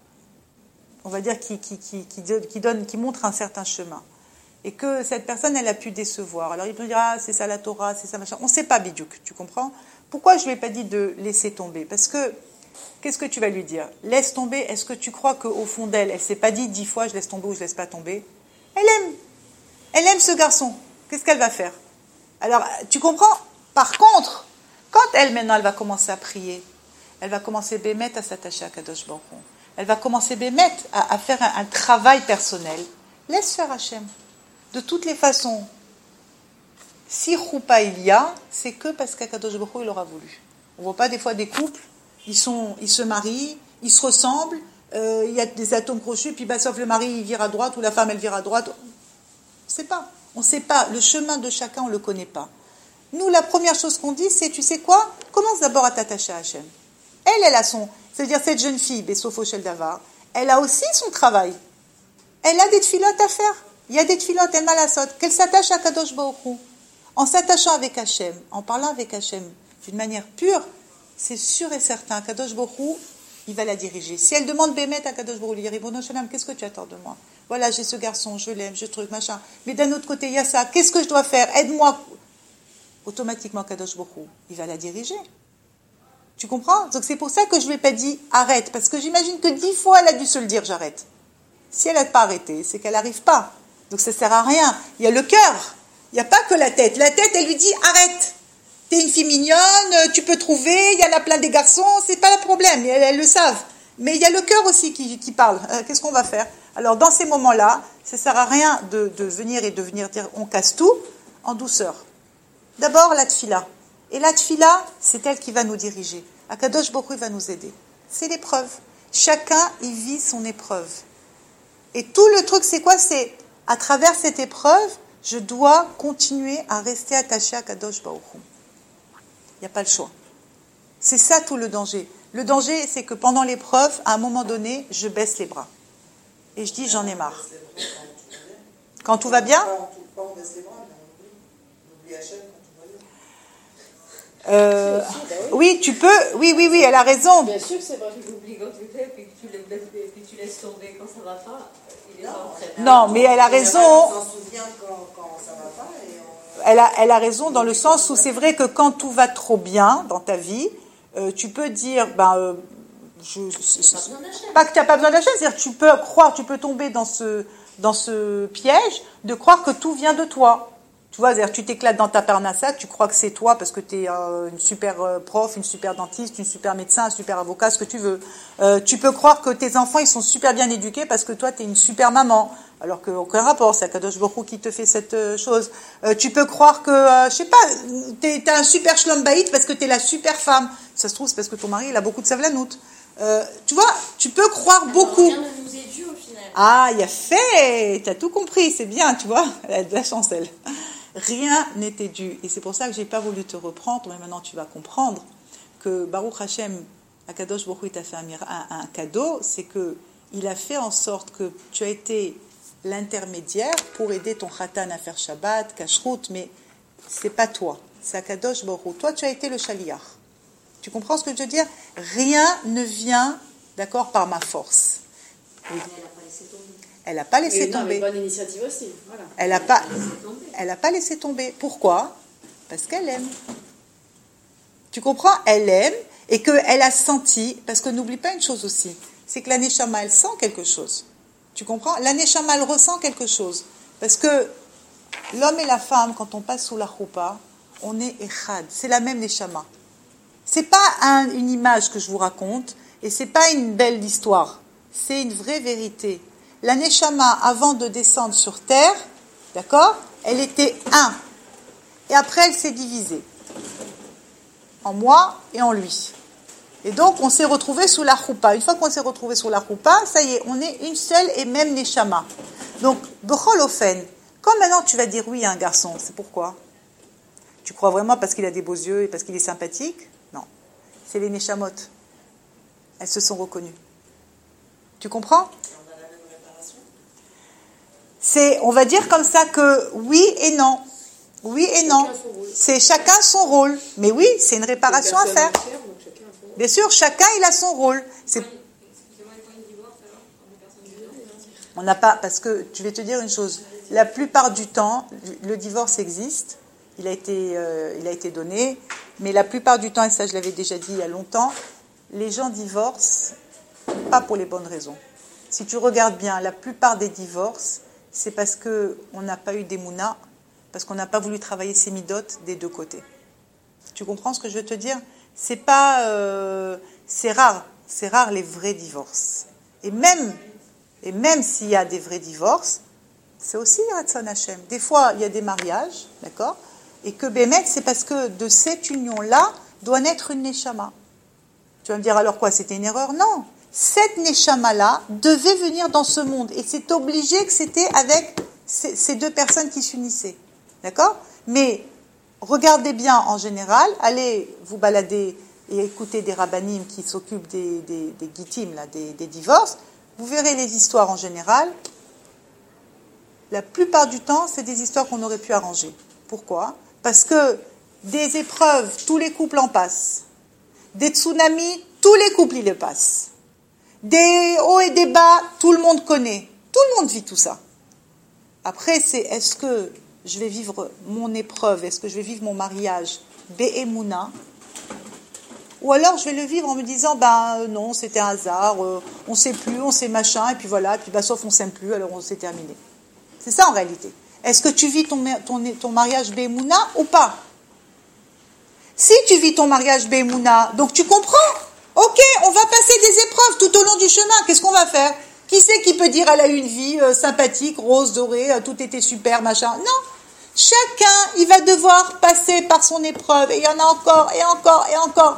on va dire, qui montre un certain chemin, et que cette personne, elle a pu décevoir. Alors, il peut dire, ah, c'est ça la Torah, c'est ça machin. On ne sait pas, Bidiouk, tu comprends? Pourquoi je ne lui ai pas dit de laisser tomber? Parce que, qu'est-ce que tu vas lui dire? Laisse tomber, est-ce que tu crois qu'au fond d'elle, elle ne s'est pas dit 10 fois, je laisse tomber ou je ne laisse pas tomber? Elle aime ce garçon. Qu'est-ce qu'elle va faire? Alors, tu comprends? Par contre, quand elle, maintenant, elle va commencer à prier, elle va commencer à s'attacher à Kadosh Baruch Hu. Elle va commencer à faire un travail personnel. Laisse faire Hachem. De toutes les façons, si choupa il y a, c'est que parce qu'Akadosh Baruch Hu, il aura voulu. On ne voit pas des fois des couples, ils se marient, ils se ressemblent, il y a des atomes crochus, puis sauf le mari il vire à droite ou la femme elle vire à droite. On ne sait pas. Le chemin de chacun, on ne le connaît pas. Nous, la première chose qu'on dit, c'est, tu sais quoi? Commence d'abord à t'attacher à Hachem. Elle a son... C'est-à-dire, cette jeune fille, Bessofo Shel Davar, elle a aussi son travail. Elle a des tfilotes à faire. Il y a des tfilotes, elle m'a la saute. Qu'elle s'attache à Kadosh Baruch Hu. En s'attachant avec Hachem, en parlant avec Hachem d'une manière pure, c'est sûr et certain, Kadosh Baruch Hu, il va la diriger. Si elle demande Bémet à Kadosh Baruch Hu, il dit, Ribono Shalom, qu'est-ce que tu attends de moi? Voilà, j'ai ce garçon, je l'aime, je truc, machin. Mais d'un autre côté, il y a ça. Qu'est-ce que je dois faire? Aide-moi. Automatiquement, Kadosh Baruch Hu, il va la diriger. Tu comprends? Donc c'est pour ça que je ne lui ai pas dit arrête, parce que j'imagine que 10 fois elle a dû se le dire j'arrête. Si elle n'a pas arrêté, c'est qu'elle n'arrive pas. Donc ça ne sert à rien. Il y a le cœur. Il n'y a pas que la tête. La tête, elle lui dit arrête. T'es une fille mignonne, tu peux trouver, il y en a plein des garçons, c'est pas le problème, elles le savent. Mais il y a le cœur aussi qui parle. Qu'est-ce qu'on va faire? Alors dans ces moments-là, ça ne sert à rien de venir dire on casse tout en douceur. D'abord la tfila. Et la tfila, c'est elle qui va nous diriger. Akadosh Baruch Hu va nous aider. C'est l'épreuve. Chacun y vit son épreuve. Et tout le truc, c'est quoi? C'est, à travers cette épreuve, je dois continuer à rester attaché à Akadosh Baruch Hu. Il n'y a pas le choix. C'est ça tout le danger. Le danger, c'est que pendant l'épreuve, à un moment donné, je baisse les bras. Et je dis, j'en ai marre. Quand tout va bien? Pas on baisse les bras, mais on oublie Hachem quand tout va bien. Oui, tu peux. Oui, elle a raison. Bien sûr que c'est vrai. Tu l'oublies quand tu fais, puis que tu laisses tomber quand ça va pas. Il est pas très bien. Non, mais elle a raison. On s'en souvient quand ça va pas. Elle a raison dans le sens où c'est vrai que quand tout va trop bien dans ta vie, tu peux dire, pas que tu n'as pas besoin d'Hachem, c'est-à-dire tu peux croire, tu peux tomber dans ce piège de croire que tout vient de toi. Tu vois, c'est-à-dire tu t'éclates dans ta parnassa, tu crois que c'est toi parce que tu es une super prof, une super dentiste, une super médecin, un super avocat, ce que tu veux. Tu peux croire que tes enfants, ils sont super bien éduqués parce que toi, tu es une super maman. Alors qu'aucun rapport, c'est Akadosh Baruch Hu qui te fait cette chose. Tu peux croire que, je sais pas, t'as un super shlom bayit parce que t'es la super femme. Ça se trouve, c'est parce que ton mari, il a beaucoup de savlanout. Tu vois, tu peux croire beaucoup. Rien ne nous est dû au final. Ah, il a fait, t'as tout compris, c'est bien, tu vois, elle a de la chance, elle. Rien n'était dû. Et c'est pour ça que j'ai pas voulu te reprendre, mais maintenant tu vas comprendre que Baruch Hashem, Akadosh Baruch Hu t'a fait un cadeau, c'est que il a fait en sorte que tu as été l'intermédiaire pour aider ton khatan à faire Shabbat, Kashrut, mais c'est pas toi, c'est Akadosh Baruch Hu. Toi, tu as été le shaliach. Tu comprends ce que je veux dire? Rien ne vient, d'accord, par ma force. Oui. Elle n'a pas laissé tomber. Bonne initiative aussi. Voilà. Elle n'a pas laissé tomber. Pourquoi? Parce qu'elle aime. Tu comprends? Elle aime et qu'elle a senti, parce que n'oublie pas une chose aussi, c'est que la Neshama, elle sent quelque chose. Tu comprends? La Neshama, elle ressent quelque chose. Parce que l'homme et la femme, quand on passe sous la choupa, on est echad. C'est la même Neshama. C'est pas une image que je vous raconte et c'est pas une belle histoire. C'est une vraie vérité. La Neshama, avant de descendre sur terre, d'accord, elle était un. Et après, elle s'est divisée. En moi et en lui. Et donc, on s'est retrouvés sous la choupa. Une fois qu'on s'est retrouvés sous la choupa, ça y est, on est une seule et même Neshama. Donc, Bechol Ofen, quand maintenant tu vas dire oui à un garçon, c'est pourquoi? Tu crois vraiment parce qu'il a des beaux yeux et parce qu'il est sympathique? Non. C'est les Neshamot. Elles se sont reconnues. Tu comprends? C'est, on va dire comme ça que oui et non. Oui et non. C'est chacun son rôle. Mais oui, c'est une réparation à faire. Bien sûr, chacun il a son rôle. C'est... On n'a pas, parce que je vais te dire une chose. La plupart du temps, le divorce existe. Il a été donné. Mais la plupart du temps, et ça je l'avais déjà dit il y a longtemps, les gens divorcent pas pour les bonnes raisons. Si tu regardes bien, la plupart des divorces, c'est parce qu'on n'a pas eu d'émouna, parce qu'on n'a pas voulu travailler ses midotes des deux côtés. Tu comprends ce que je veux te dire? C'est pas, c'est rare les vrais divorces. Et même s'il y a des vrais divorces, c'est aussi Ratzon Hashem. Des fois, il y a des mariages, d'accord? Et que Bémet, c'est parce que de cette union-là doit naître une Neshama. Tu vas me dire, alors quoi, c'était une erreur? Non. Cette Neshama-là devait venir dans ce monde. Et c'est obligé que c'était avec ces deux personnes qui s'unissaient. D'accord? Mais regardez bien en général, allez vous balader et écouter des rabbanim qui s'occupent des gitim, là, des divorces. Vous verrez les histoires en général. La plupart du temps, c'est des histoires qu'on aurait pu arranger. Pourquoi? Parce que des épreuves, tous les couples en passent. Des tsunamis, tous les couples y le passent. Des hauts et des bas, tout le monde connaît. Tout le monde vit tout ça. Après, c'est est-ce que je vais vivre mon épreuve, est-ce que je vais vivre mon mariage Be'emouna, ou alors je vais le vivre en me disant, non, c'était un hasard, on sait plus, on sait machin, et puis voilà, puis sauf on s'aime plus, alors on s'est terminé. C'est ça en réalité. Est-ce que tu vis ton mariage Be'emouna ou pas? Si tu vis ton mariage Be'emouna, donc tu comprends. Ok, on va passer des épreuves tout au long du chemin. Qu'est-ce qu'on va faire? Qui c'est qui peut dire elle a eu une vie sympathique, rose, dorée, tout était super, machin? Non. Chacun, il va devoir passer par son épreuve. Et il y en a encore, et encore, et encore.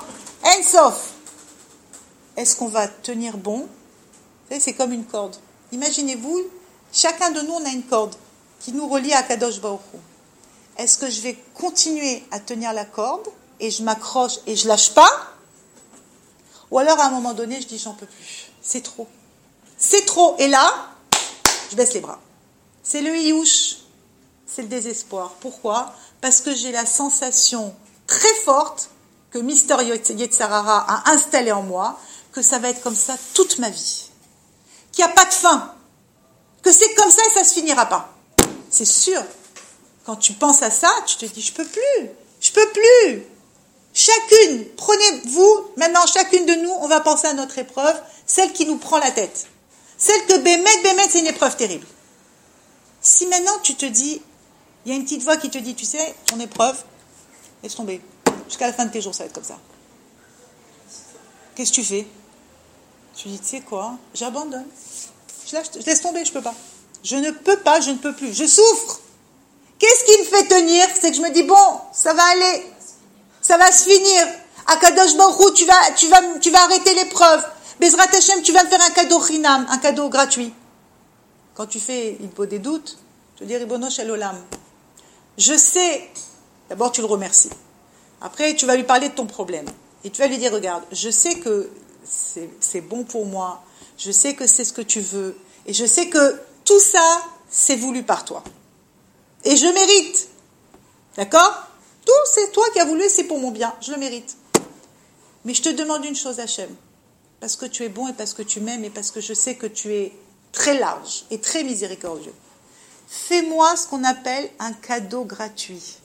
Sauf. Est-ce qu'on va tenir bon? Vous savez, c'est comme une corde. Imaginez-vous, chacun de nous, on a une corde qui nous relie à Kadosh Baruch Hu. Est-ce que je vais continuer à tenir la corde et je m'accroche et je lâche pas? Ou alors, à un moment donné, je dis, j'en peux plus. C'est trop. C'est trop. Et là, je baisse les bras. C'est le hiouche. C'est le désespoir. Pourquoi? Parce que j'ai la sensation très forte que Mister Yetzarara a installé en moi, que ça va être comme ça toute ma vie. Qu'il n'y a pas de fin. Que c'est comme ça et ça ne se finira pas. C'est sûr. Quand tu penses à ça, tu te dis, je peux plus. Je peux plus. Chacune, prenez-vous, maintenant chacune de nous, on va penser à notre épreuve, celle qui nous prend la tête. Celle que Bémet, c'est une épreuve terrible. Si maintenant tu te dis, il y a une petite voix qui te dit, tu sais, ton épreuve, laisse tomber. Jusqu'à la fin de tes jours, ça va être comme ça. Qu'est-ce que tu fais? Tu dis, tu sais quoi? J'abandonne. Je laisse tomber, je peux pas. Je ne peux pas, je ne peux plus. Je souffre. Qu'est-ce qui me fait tenir? C'est que je me dis, bon, ça va aller. Ça va se finir. Akadosh Baruch Hu, tu vas arrêter l'épreuve. Bezrat Hashem, tu vas me faire un cadeau chinam, un cadeau gratuit. Quand tu fais, il peut des doutes, tu dis, Ribono Shel Olam. Je sais, d'abord tu le remercies. Après, tu vas lui parler de ton problème. Et tu vas lui dire, regarde, je sais que c'est bon pour moi. Je sais que c'est ce que tu veux. Et je sais que tout ça, c'est voulu par toi. Et je mérite. D'accord? Tout, c'est toi qui as voulu, c'est pour mon bien. Je le mérite. Mais je te demande une chose, Hachem. Parce que tu es bon et parce que tu m'aimes et parce que je sais que tu es très large et très miséricordieux. Fais-moi ce qu'on appelle un cadeau gratuit.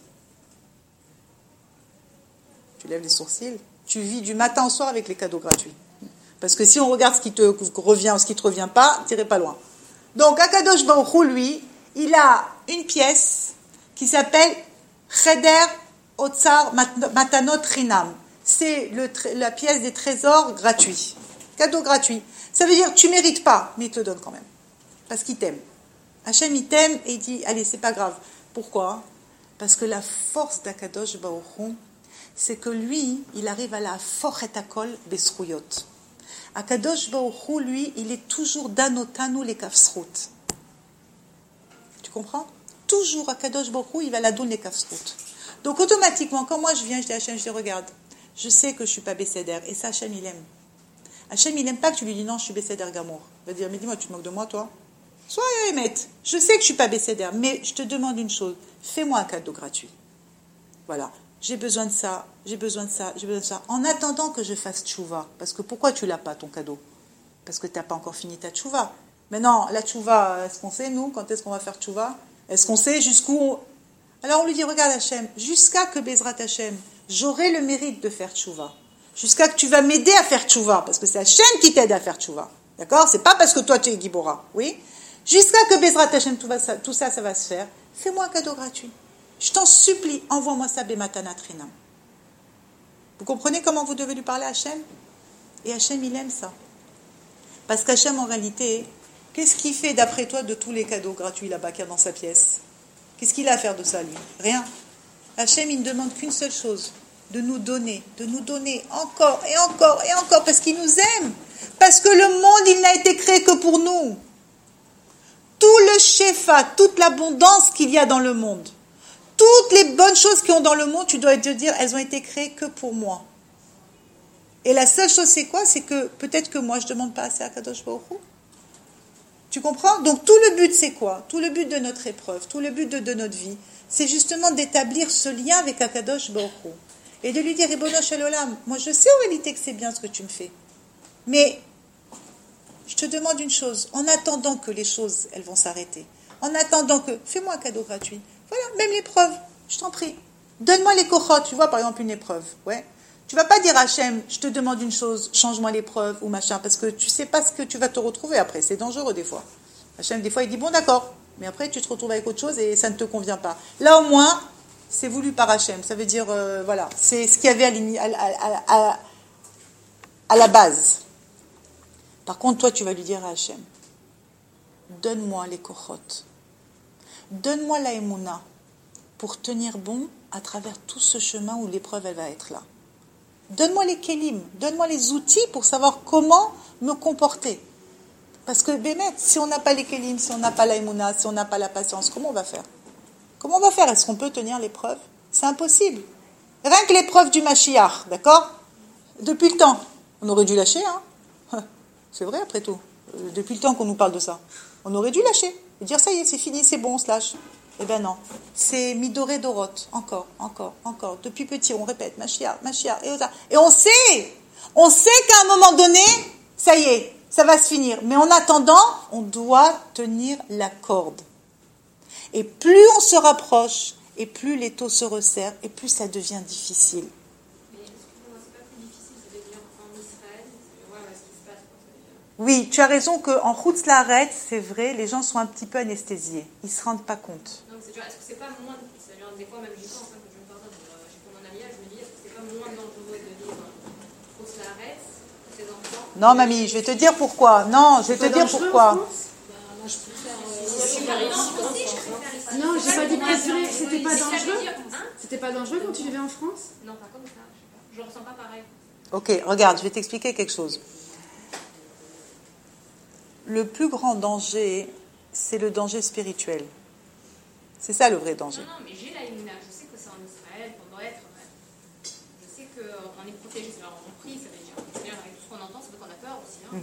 Tu lèves les sourcils. Tu vis du matin au soir avec les cadeaux gratuits. Parce que si on regarde ce qui te revient ou ce qui ne te revient pas, tu n'irais pas loin. Donc, Akadosh Baruch Hu, lui, il a une pièce qui s'appelle Cheder Otsar Matanot Rinam. C'est la pièce des trésors gratuits. Cadeau gratuit. Ça veut dire, tu ne mérites pas, mais il te le donne quand même. Parce qu'il t'aime. Hachem, il t'aime et il dit, allez, c'est pas grave. Pourquoi? Parce que la force d'Akadosh Baruch Hu, c'est que lui, il arrive à la force et akol besruyot. Akadosh Baruch Hu, lui, il est toujours danotanu les kafsrout. Tu comprends? Toujours Akadosh Baruch Hu, il va la donner les kafsrout. Donc automatiquement, quand moi je viens, je dis à Hachem, je dis regarde, je sais que je suis pas Besséder, et ça Hachem il aime. Hachem il aime pas que tu lui dis non, je suis Besséder Gamour. Il va dire mais dis-moi, tu te moques de moi toi? Sois émette. Je sais que je suis pas Besséder, mais je te demande une chose, fais-moi un cadeau gratuit. Voilà. J'ai besoin de ça, j'ai besoin de ça, j'ai besoin de ça. En attendant que je fasse tchouva. Parce que pourquoi tu l'as pas, ton cadeau? Parce que tu n'as pas encore fini ta tchouva. Maintenant, la tchouva, est-ce qu'on sait, nous, quand est-ce qu'on va faire tchouva? Est-ce qu'on sait jusqu'où? Alors on lui dit, regarde Hachem, jusqu'à que Bezrat Hachem, j'aurai le mérite de faire tchouva. Jusqu'à que tu vas m'aider à faire tchouva. Parce que c'est Hachem qui t'aide à faire tchouva. D'accord? C'est pas parce que toi tu es Gibora. Oui? Jusqu'à que Bezrat Hachem, tout ça, ça va se faire. Fais-moi un cadeau gratuit. Je t'en supplie, envoie-moi ça Bématana Trinam. Vous comprenez comment vous devez lui parler à Hachem? Et Hachem, il aime ça. Parce qu'Hachem, en réalité, qu'est-ce qu'il fait d'après toi de tous les cadeaux gratuits là-bas qu'il y a dans sa pièce? Qu'est-ce qu'il a à faire de ça, lui? Rien. Hachem, il ne demande qu'une seule chose, de nous donner encore et encore et encore, parce qu'il nous aime. Parce que le monde, il n'a été créé que pour nous. Tout le shefa, toute l'abondance qu'il y a dans le monde, toutes les bonnes choses qu'il y a dans le monde, tu dois te dire, elles ont été créées que pour moi. Et la seule chose, c'est quoi? C'est que peut-être que moi, je ne demande pas assez à Kadosh Baruch Hu. Tu comprends? Donc tout le but, c'est quoi? Tout le but de notre épreuve, tout le but de notre vie, c'est justement d'établir ce lien avec Akadosh Baruch Hu. Et de lui dire, Ribono Shel Olam, moi je sais en réalité que c'est bien ce que tu me fais. Mais je te demande une chose, en attendant que les choses, elles vont s'arrêter, en attendant que, fais-moi un cadeau gratuit. Voilà, même l'épreuve, je t'en prie. Donne-moi les kochot, tu vois, par exemple, une épreuve. Ouais. Tu vas pas dire à Hachem, je te demande une chose, change-moi l'épreuve ou machin, parce que tu sais pas ce que tu vas te retrouver après. C'est dangereux des fois. Hachem, des fois, il dit, bon, d'accord, mais après, tu te retrouves avec autre chose et ça ne te convient pas. Là, au moins, c'est voulu par Hachem. Ça veut dire, voilà, c'est ce qu'il y avait à la base. Par contre, toi, tu vas lui dire à Hachem, donne-moi les kochot. Donne-moi la émouna pour tenir bon à travers tout ce chemin où l'épreuve, elle va être là. Donne-moi les kelim, donne-moi les outils pour savoir comment me comporter. Parce que, bémet, si on n'a pas les kelim, si on n'a pas la émouna, si on n'a pas la patience, comment on va faire? Comment on va faire? Est-ce qu'on peut tenir l'épreuve? C'est impossible. Rien que l'épreuve du Mashiach, d'accord? Depuis le temps. On aurait dû lâcher, hein? C'est vrai, après tout. Depuis le temps qu'on nous parle de ça. On aurait dû lâcher. Et dire, ça y est, c'est fini, c'est bon, on se lâche. Eh ben non. C'est midoré doroth. Encore. Depuis petit, on répète, Mashiach. Et on sait qu'à un moment donné, ça y est, ça va se finir. Mais en attendant, on doit tenir la corde. Et plus on se rapproche, et plus les taux se resserrent, et plus ça devient difficile. Mais excuse-moi, c'est pas plus difficile, c'est de dire en Israël, c'est de voir ce qui se passe pour ça. Oui, tu as raison qu'en Chutz Laaretz, c'est vrai, les gens sont un petit peu anesthésiés. Ils ne se rendent pas compte. Donc, est-ce que c'est pas moins, c'est-à-dire des fois même j'y pense, que je me pardonne, j'ai fait mon alliage, je me dis, est-ce que c'est pas moins dangereux de vivre Chutz Laaretz pour ses enfants? Non, mamie, je vais te dire pourquoi. Non, je vais te dire pourquoi. Moi, je préfère. Non, j'ai pas dit préférer, c'était pas Mais ça veut dangereux. dire, C'était pas dangereux quand tu vivais en France? non, pas comme ça, je le ressens pas pareil. Ok, regarde, je vais t'expliquer quelque chose. Le plus grand danger, c'est le danger spirituel. C'est ça le vrai danger. Non, mais j'ai la Emouna, je sais que c'est en Israël qu'on doit être. Je sais qu'on est protégé, c'est on prie, ça veut dire. C'est-à-dire, avec tout ce qu'on entend, ça veut qu'on a peur aussi. Hein.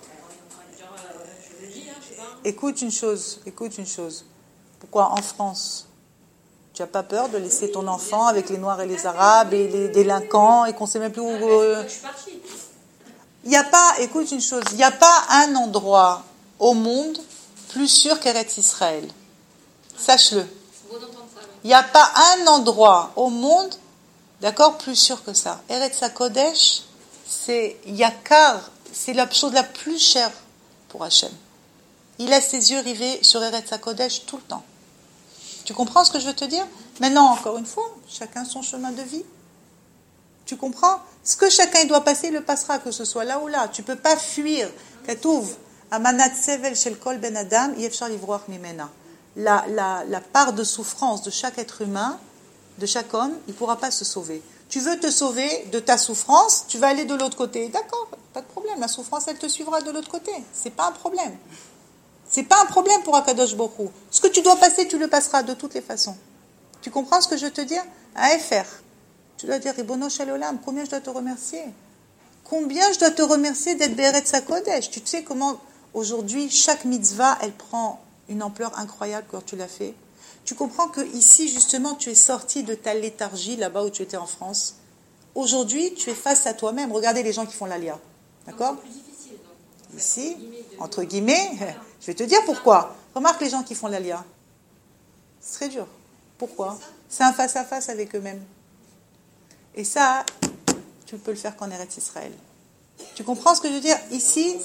Je le dis, je sais pas. Écoute une chose. Pourquoi en France, tu n'as pas peur de laisser ton enfant avec les Noirs et les Arabes et les délinquants et qu'on ne sait même plus où... Je suis partie. Il n'y a pas, écoute une chose, il n'y a pas un endroit au monde plus sûr qu'Eretz Israël. Sache-le. C'est beau d'entendre ça. Il n'y a pas un endroit au monde, d'accord, plus sûr que ça. Eretz HaKodesh, c'est Yakar, c'est la chose la plus chère pour Hachem. Il a ses yeux rivés sur Eretz HaKodesh tout le temps. Tu comprends ce que je veux te dire? Maintenant, encore une fois, chacun son chemin de vie. Tu comprends? Ce que chacun doit passer, il le passera, que ce soit là ou là. Tu ne peux pas fuir. Katouv, Amanat Sevel Shel Kol Ben Adam, Yefshar Livroach Mimena. La part de souffrance de chaque être humain, de chaque homme, il ne pourra pas se sauver. Tu veux te sauver de ta souffrance, tu vas aller de l'autre côté. D'accord, pas de problème. La souffrance, elle te suivra de l'autre côté. C'est pas un problème. C'est pas un problème pour Akadosh Baruch Hu. Ce que tu dois passer, tu le passeras de toutes les façons. Tu comprends ce que je veux te dire? À FR. Tu dois dire, Ribono Shel Olam, combien je dois te remercier? Combien je dois te remercier d'être Be'eretz HaKodesh? Tu sais comment, aujourd'hui, chaque mitzvah, elle prend une ampleur incroyable quand tu l'as fait. Tu comprends que ici, justement, tu es sorti de ta léthargie, là-bas où tu étais en France. Aujourd'hui, tu es face à toi-même. Regardez les gens qui font l'Alia. D'accord? C'est plus difficile, donc. Ici, entre guillemets, je vais te dire pourquoi. Remarque les gens qui font l'Alia. C'est très dur. Pourquoi? C'est un face-à-face avec eux-mêmes. Et ça, tu peux le faire qu'en Eretz Israël. Tu comprends ce que je veux dire? Ici,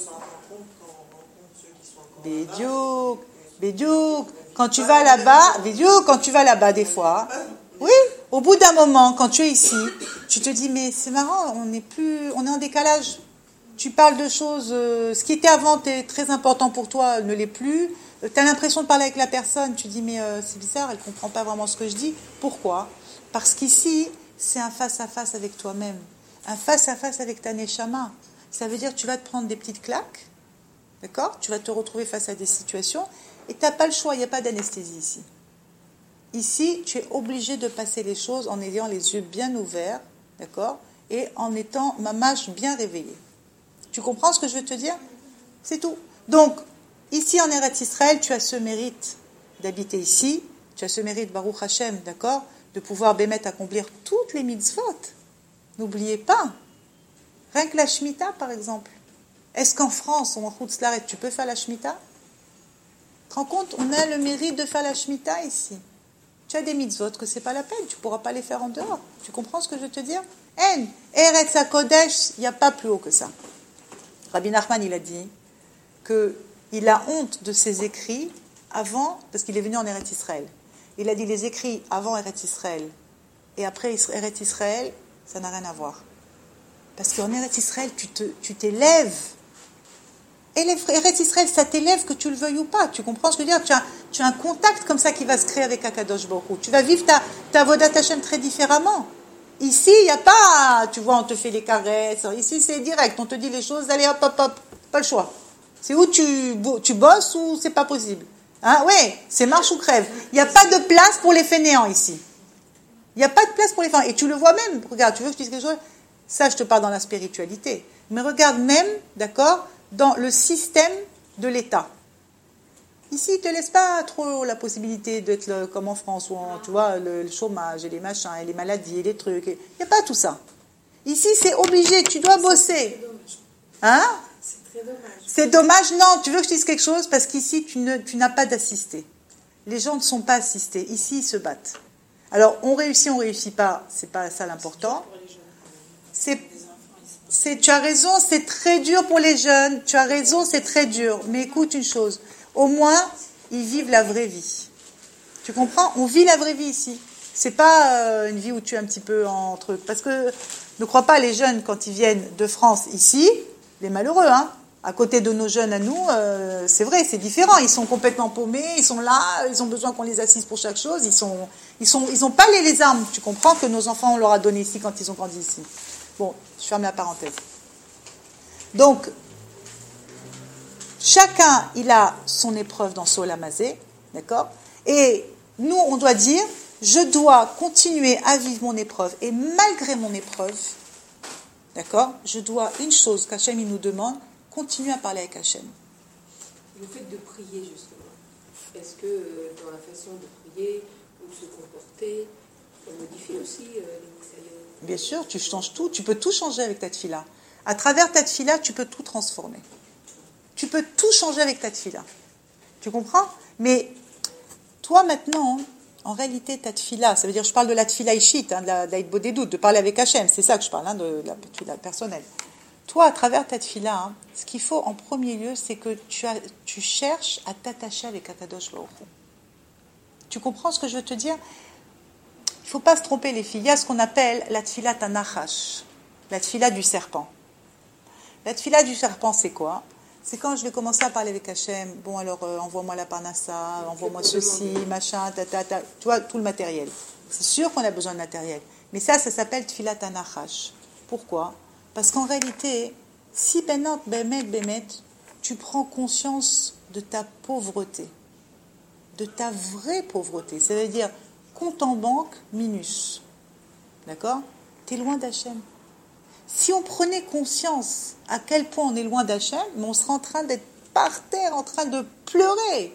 Bédiouk, quand tu vas là-bas, des fois, oui, au bout d'un moment, quand tu es ici, tu te dis, mais c'est marrant, on est en décalage. Tu parles de choses, ce qui était avant très important pour toi ne l'est plus. Tu as l'impression de parler avec la personne, tu dis, mais c'est bizarre, elle ne comprend pas vraiment ce que je dis. Pourquoi? Parce qu'ici, c'est un face-à-face avec toi-même, un face-à-face avec ta neshama. Ça veut dire que tu vas te prendre des petites claques, d'accord? Tu vas te retrouver face à des situations et tu n'as pas le choix, il n'y a pas d'anesthésie ici. Ici, tu es obligé de passer les choses en ayant les yeux bien ouverts, d'accord? Et en étant mamash bien réveillé. Tu comprends ce que je veux te dire? C'est tout. Donc, ici en Eretz Israël, tu as ce mérite d'habiter ici, tu as ce mérite, Baruch Hashem, d'accord? De pouvoir bémettre accomplir toutes les mitzvot. N'oubliez pas. Rien que la Shemitah, par exemple. Est-ce qu'en France, ou en Chutz Laaretz, tu peux faire la Shemitah? Tu te rends compte? On a le mérite de faire la Shemitah ici. Tu as des mitzvot que c'est pas la peine, tu ne pourras pas les faire en dehors. Tu comprends ce que je veux te dire? Eretz HaKodesh, il n'y a pas plus haut que ça. Rabbi Nachman, il a dit qu'il a honte de ses écrits avant, parce qu'il est venu en Eretz Israël. Il a dit les écrits avant Eretz Israël et après Eretz Israël, ça n'a rien à voir. Parce qu'en Eretz Israël, tu t'élèves. Et Eretz Israël, ça t'élève que tu le veuilles ou pas. Tu comprends ce que je veux dire? Tu as un contact comme ça qui va se créer avec Akadosh Baruch Hu. Tu vas vivre ta Avodat Hashem très différemment. Ici, il n'y a pas, tu vois, on te fait les caresses. Ici, c'est direct. On te dit les choses, allez, hop, hop, hop. Pas le choix. C'est où tu bosses ou c'est pas possible. Hein, ouais, c'est marche ou crève. Il n'y a pas de place pour les fainéants ici. Il n'y a pas de place pour les fainéants. Et tu le vois même. Regarde, tu veux que je te dise quelque chose? Ça, je te parle dans la spiritualité. Mais regarde même, d'accord, dans le système de l'État. Ici, ils ne te laissent pas trop la possibilité d'être comme en France, où tu vois, le chômage et les machins, et les maladies, et les trucs. Il n'y a pas tout ça. Ici, c'est obligé, tu dois bosser. Hein? C'est très dommage. C'est dommage, non. Tu veux que je dise quelque chose? Parce qu'ici, tu n'as pas d'assisté. Les gens ne sont pas assistés. Ici, ils se battent. Alors, on réussit pas, c'est pas ça l'important. Tu as raison, c'est très dur pour les jeunes. Tu as raison, c'est très dur. Mais écoute une chose. Au moins, ils vivent la vraie vie. Tu comprends? On vit la vraie vie ici. C'est pas une vie où tu es un petit peu en truc. Parce que ne crois pas, les jeunes, quand ils viennent de France ici, les malheureux, hein. À côté de nos jeunes à nous, c'est vrai, c'est différent. Ils sont complètement paumés, ils sont là, ils ont besoin qu'on les assiste pour chaque chose. Ils ont pas les armes. Tu comprends que nos enfants, on leur a donné ici quand ils ont grandi ici. Bon, je ferme la parenthèse. Donc, chacun, il a son épreuve dans Soul Amazé, d'accord? Et nous, on doit dire, je dois continuer à vivre mon épreuve. Et malgré mon épreuve, d'accord, je dois une chose qu'Hachem, il nous demande, continuer à parler avec Hachem. Le fait de prier, justement, est-ce que dans la façon de prier ou de se comporter, on modifie aussi les Nisaïon? Bien sûr, tu changes tout. Tu peux tout changer avec ta tefila. À travers ta tefila, tu peux tout transformer. Tu peux tout changer avec ta tefila. Tu comprends? Mais toi, maintenant, en réalité, ta tefila, ça veut dire, je parle de la tefila ishit, de la d'Aïd-Bodédout, de parler avec Hachem. C'est ça que je parle, de la tefila personnelle. Toi, à travers ta tefila, ce qu'il faut en premier lieu, c'est que tu cherches à t'attacher avec Akadosh Baruch Hu. Tu comprends ce que je veux te dire? Il ne faut pas se tromper, les filles. Il y a ce qu'on appelle la tefila tanachash, la tefila du serpent. La tefila du serpent, c'est quoi? C'est quand je vais commencer à parler avec Hachem. Bon, alors, envoie-moi la parnassa, envoie-moi ceci, machin, tu vois, tout le matériel. C'est sûr qu'on a besoin de matériel. Mais ça s'appelle tefila tanachash. Pourquoi? Parce qu'en réalité, si Bémet, tu prends conscience de ta pauvreté, de ta vraie pauvreté, ça veut dire compte en banque, minus. D'accord? Tu es loin d'Hachem. Si on prenait conscience à quel point on est loin d'Hachem, on serait en train d'être par terre, en train de pleurer.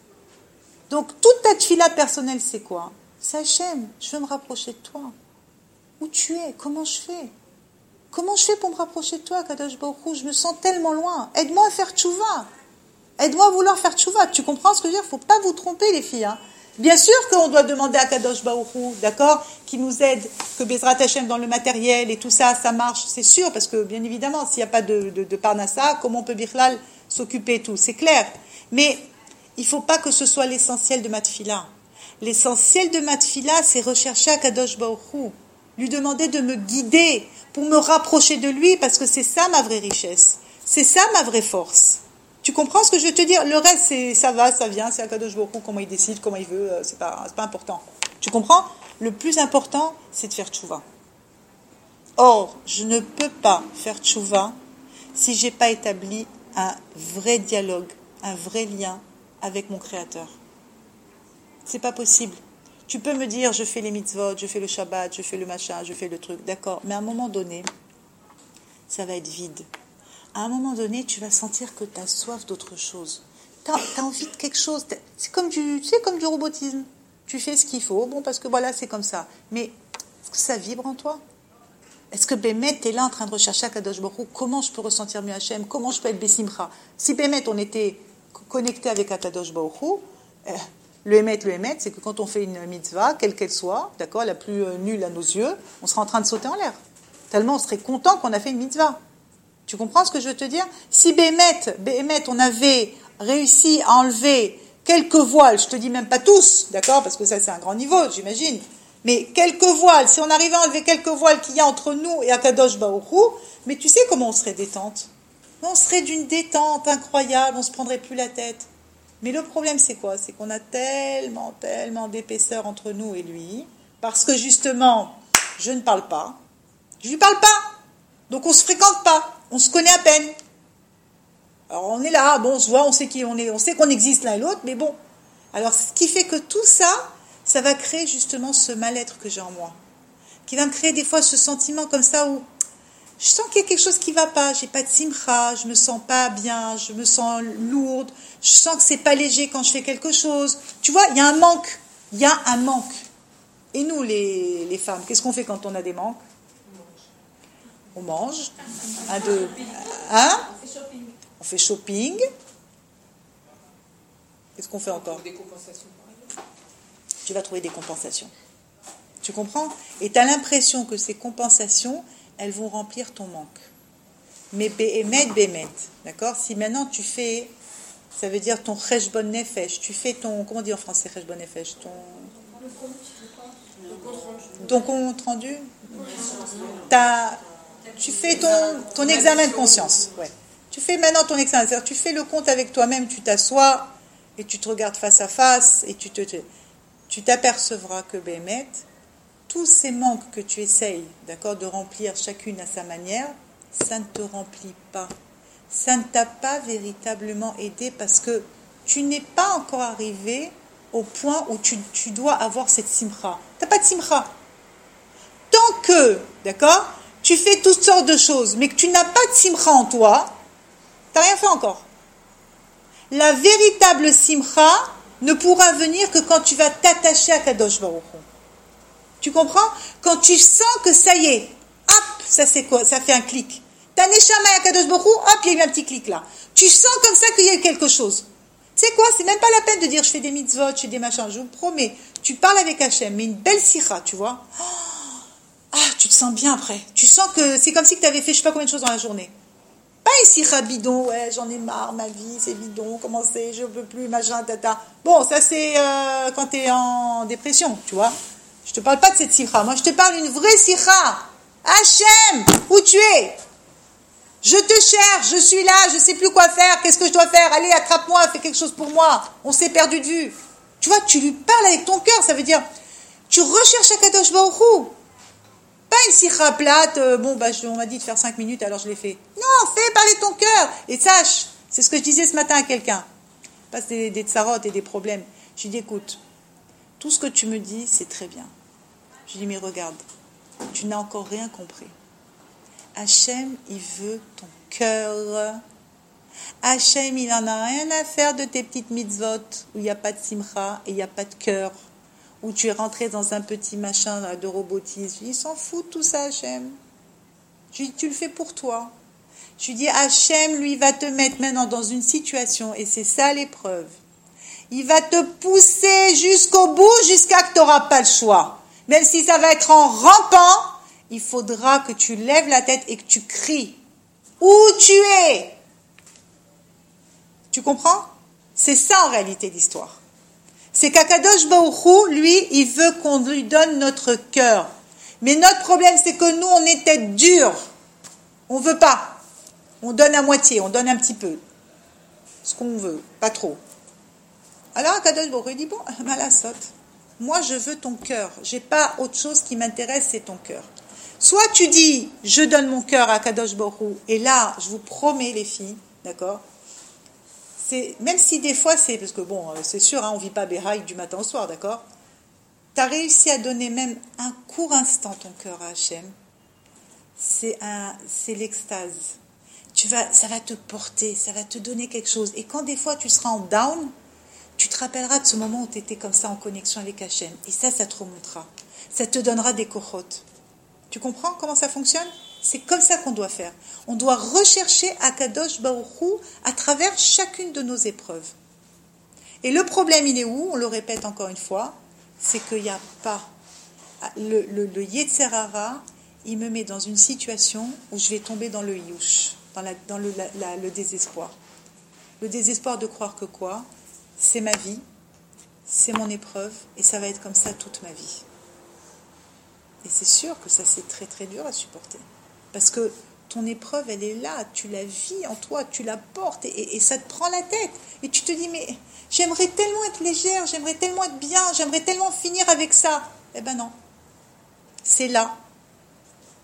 Donc, toute ta tefila personnelle, c'est quoi? C'est Hachem, je veux me rapprocher de toi. Où tu es? Comment je fais? Comment je fais pour me rapprocher de toi, Kadosh Baruch Hu? Je me sens tellement loin. Aide-moi à faire tchouva. Aide-moi à vouloir faire tchouva. Tu comprends ce que je veux dire? Il ne faut pas vous tromper, les filles. Hein. Bien sûr qu'on doit demander à Kadosh Baruch Hu, d'accord, qui nous aide, que Bezrat Hashem dans le matériel et tout ça, ça marche, c'est sûr, parce que bien évidemment, s'il n'y a pas de parnassa, comment on peut Birlal s'occuper et tout? C'est clair. Mais il ne faut pas que ce soit l'essentiel de ma tefila. L'essentiel de ma tefila, c'est rechercher à Kadosh Baruch Hu, lui demander de me guider pour me rapprocher de lui, parce que c'est ça ma vraie richesse. C'est ça ma vraie force. Tu comprends ce que je veux te dire? Le reste, c'est ça va, ça vient, c'est Akadosh Baruch Hu, comment il décide, comment il veut, c'est pas important. Tu comprends? Le plus important, c'est de faire tchouva. Or, je ne peux pas faire tchouva si j'ai pas établi un vrai dialogue, un vrai lien avec mon Créateur. C'est pas possible. Tu peux me dire, je fais les mitzvot, je fais le Shabbat, je fais le machin, je fais le truc, d'accord. Mais à un moment donné, ça va être vide. À un moment donné, tu vas sentir que tu as soif d'autre chose. Tu as envie de quelque chose. C'est comme du robotisme. Tu fais ce qu'il faut, bon, parce que voilà, c'est comme ça. Mais est-ce que ça vibre en toi? Est-ce que Bémet, tu es là en train de rechercher à Kadosh Baruch Hu, comment je peux ressentir mieux Hachem? Comment je peux être Bessimcha? Si Bémet, on était connecté avec Kadosh Baruch Hu, le Hémet, c'est que quand on fait une mitzvah, quelle qu'elle soit, d'accord, la plus nulle à nos yeux, on sera en train de sauter en l'air. Tellement on serait content qu'on a fait une mitzvah. Tu comprends ce que je veux te dire? Si Béhémet, on avait réussi à enlever quelques voiles, je te dis même pas tous, d'accord, parce que ça c'est un grand niveau, j'imagine, mais quelques voiles, si on arrivait à enlever quelques voiles qu'il y a entre nous et Akadosh Baruch Hu, mais tu sais comment on serait détente? On serait d'une détente incroyable, on se prendrait plus la tête. Mais le problème c'est quoi? C'est qu'on a tellement d'épaisseur entre nous et lui, parce que justement, je ne parle pas. Je lui parle pas. Donc on se fréquente pas. On se connaît à peine. Alors on est là, bon, on se voit, on sait qui on est, on sait qu'on existe l'un et l'autre, mais bon. Alors ce qui fait que tout ça, ça va créer justement ce mal-être que j'ai en moi. Qui va me créer des fois ce sentiment comme ça où je sens qu'il y a quelque chose qui ne va pas, j'ai pas de simcha, je me sens pas bien, je me sens lourde, je sens que c'est pas léger quand je fais quelque chose. Tu vois, il y a un manque, il y a un manque. Et nous, les femmes, qu'est-ce qu'on fait quand on a des manques? On mange. Un, deux, hein? On fait shopping. Qu'est-ce qu'on fait encore? Des compensations. Tu vas trouver des compensations. Tu comprends? Et tu as l'impression que ces compensations, elles vont remplir ton manque. Mais bémet, d'accord? Si maintenant tu fais, ça veut dire ton cheshbon nefesh, tu fais ton, comment on dit en français cheshbon nefesh? Ton compte rendu? Tu fais ton examen de conscience. Ouais. Tu fais maintenant ton examen, c'est-à-dire tu fais le compte avec toi-même, tu t'assois et tu te regardes face à face et tu t'apercevras que bémet, tous ces manques que tu essayes, d'accord, de remplir chacune à sa manière, ça ne te remplit pas. Ça ne t'a pas véritablement aidé parce que tu n'es pas encore arrivé au point où tu dois avoir cette simcha. Tu n'as pas de simcha. Tant que, d'accord, tu fais toutes sortes de choses, mais que tu n'as pas de simcha en toi, tu n'as rien fait encore. La véritable simcha ne pourra venir que quand tu vas t'attacher à Kadosh Baruch Hu. Tu comprends? Quand tu sens que ça y est, hop, ça c'est quoi? Ça fait un clic. T'as Neshama à Kadosh Baruch Hu, hop, il y a eu un petit clic là. Tu sens comme ça qu'il y a eu quelque chose. Tu sais quoi? C'est même pas la peine de dire je fais des mitzvot, je fais des machins. Je vous promets, tu parles avec Hachem, mais une belle sikha, tu vois. Ah, tu te sens bien après. Tu sens que c'est comme si tu avais fait je sais pas combien de choses dans la journée. Pas une sikha bidon, ouais, j'en ai marre, ma vie, c'est bidon, comment c'est, je peux plus, machin, tata. Bon, ça c'est quand t'es en dépression, tu vois. Je te parle pas de cette sikha. Moi, je te parle d'une vraie sikha. Hachem, où tu es? Je te cherche, je suis là, je sais plus quoi faire. Qu'est-ce que je dois faire? Allez, attrape-moi, fais quelque chose pour moi. On s'est perdu de vue. Tu vois, tu lui parles avec ton cœur. Ça veut dire, tu recherches Akadosh Baruch Hu. Pas une sikha plate. On m'a dit de faire 5 minutes, alors je l'ai fait. Non, fais parler ton cœur. Et sache, c'est ce que je disais ce matin à quelqu'un. Pas des tsarotes et des problèmes. Je lui dis, écoute, tout ce que tu me dis, c'est très bien. Je lui dis, mais regarde, tu n'as encore rien compris. Hachem, il veut ton cœur. Hachem, il n'en a rien à faire de tes petites mitzvot, où il n'y a pas de simcha et il n'y a pas de cœur, où tu es rentré dans un petit machin là, de robotisme. Je lui dis, il s'en fout de tout ça, Hachem. Je lui dis, tu le fais pour toi. Je lui dis, Hachem, lui, va te mettre maintenant dans une situation, et c'est ça l'épreuve. Il va te pousser jusqu'au bout, jusqu'à que tu n'auras pas le choix. Même si ça va être en rampant, il faudra que tu lèves la tête et que tu cries. Où tu es? Tu comprends? C'est ça en réalité l'histoire. C'est qu'Akadosh Baruch Hu, lui, il veut qu'on lui donne notre cœur. Mais notre problème, c'est que nous, on est tête dure. On veut pas. On donne à moitié, on donne un petit peu. Ce qu'on veut, pas trop. Alors Akadosh Baruch Hu, il dit, bon, malasot. Moi, je veux ton cœur. J'ai pas autre chose qui m'intéresse, c'est ton cœur. Soit tu dis, je donne mon cœur à Kadosh Baruch Hu, et là, je vous promets les filles, d'accord? Même si des fois c'est, parce que bon, c'est sûr, hein, on vit pas béhaï du matin au soir, d'accord? Tu as réussi à donner même un court instant ton cœur à Hachem. C'est l'extase. Ça va te porter, ça va te donner quelque chose. Et quand des fois tu seras en down, tu te rappelleras de ce moment où tu étais comme ça en connexion avec Hachem. Et ça te remontera. Ça te donnera des kochot. Tu comprends comment ça fonctionne? C'est comme ça qu'on doit faire. On doit rechercher Akadosh Baruch Hu à travers chacune de nos épreuves. Et le problème, il est où? On le répète encore une fois, c'est qu'il n'y a pas. Le Yetzer Hara, il me met dans une situation où je vais tomber dans le yush, dans le désespoir. Le désespoir de croire que quoi? C'est ma vie, c'est mon épreuve, et ça va être comme ça toute ma vie. Et c'est sûr que ça, c'est très très dur à supporter. Parce que ton épreuve, elle est là, tu la vis en toi, tu la portes, et ça te prend la tête. Et tu te dis, mais j'aimerais tellement être légère, j'aimerais tellement être bien, j'aimerais tellement finir avec ça. Eh ben non. C'est là.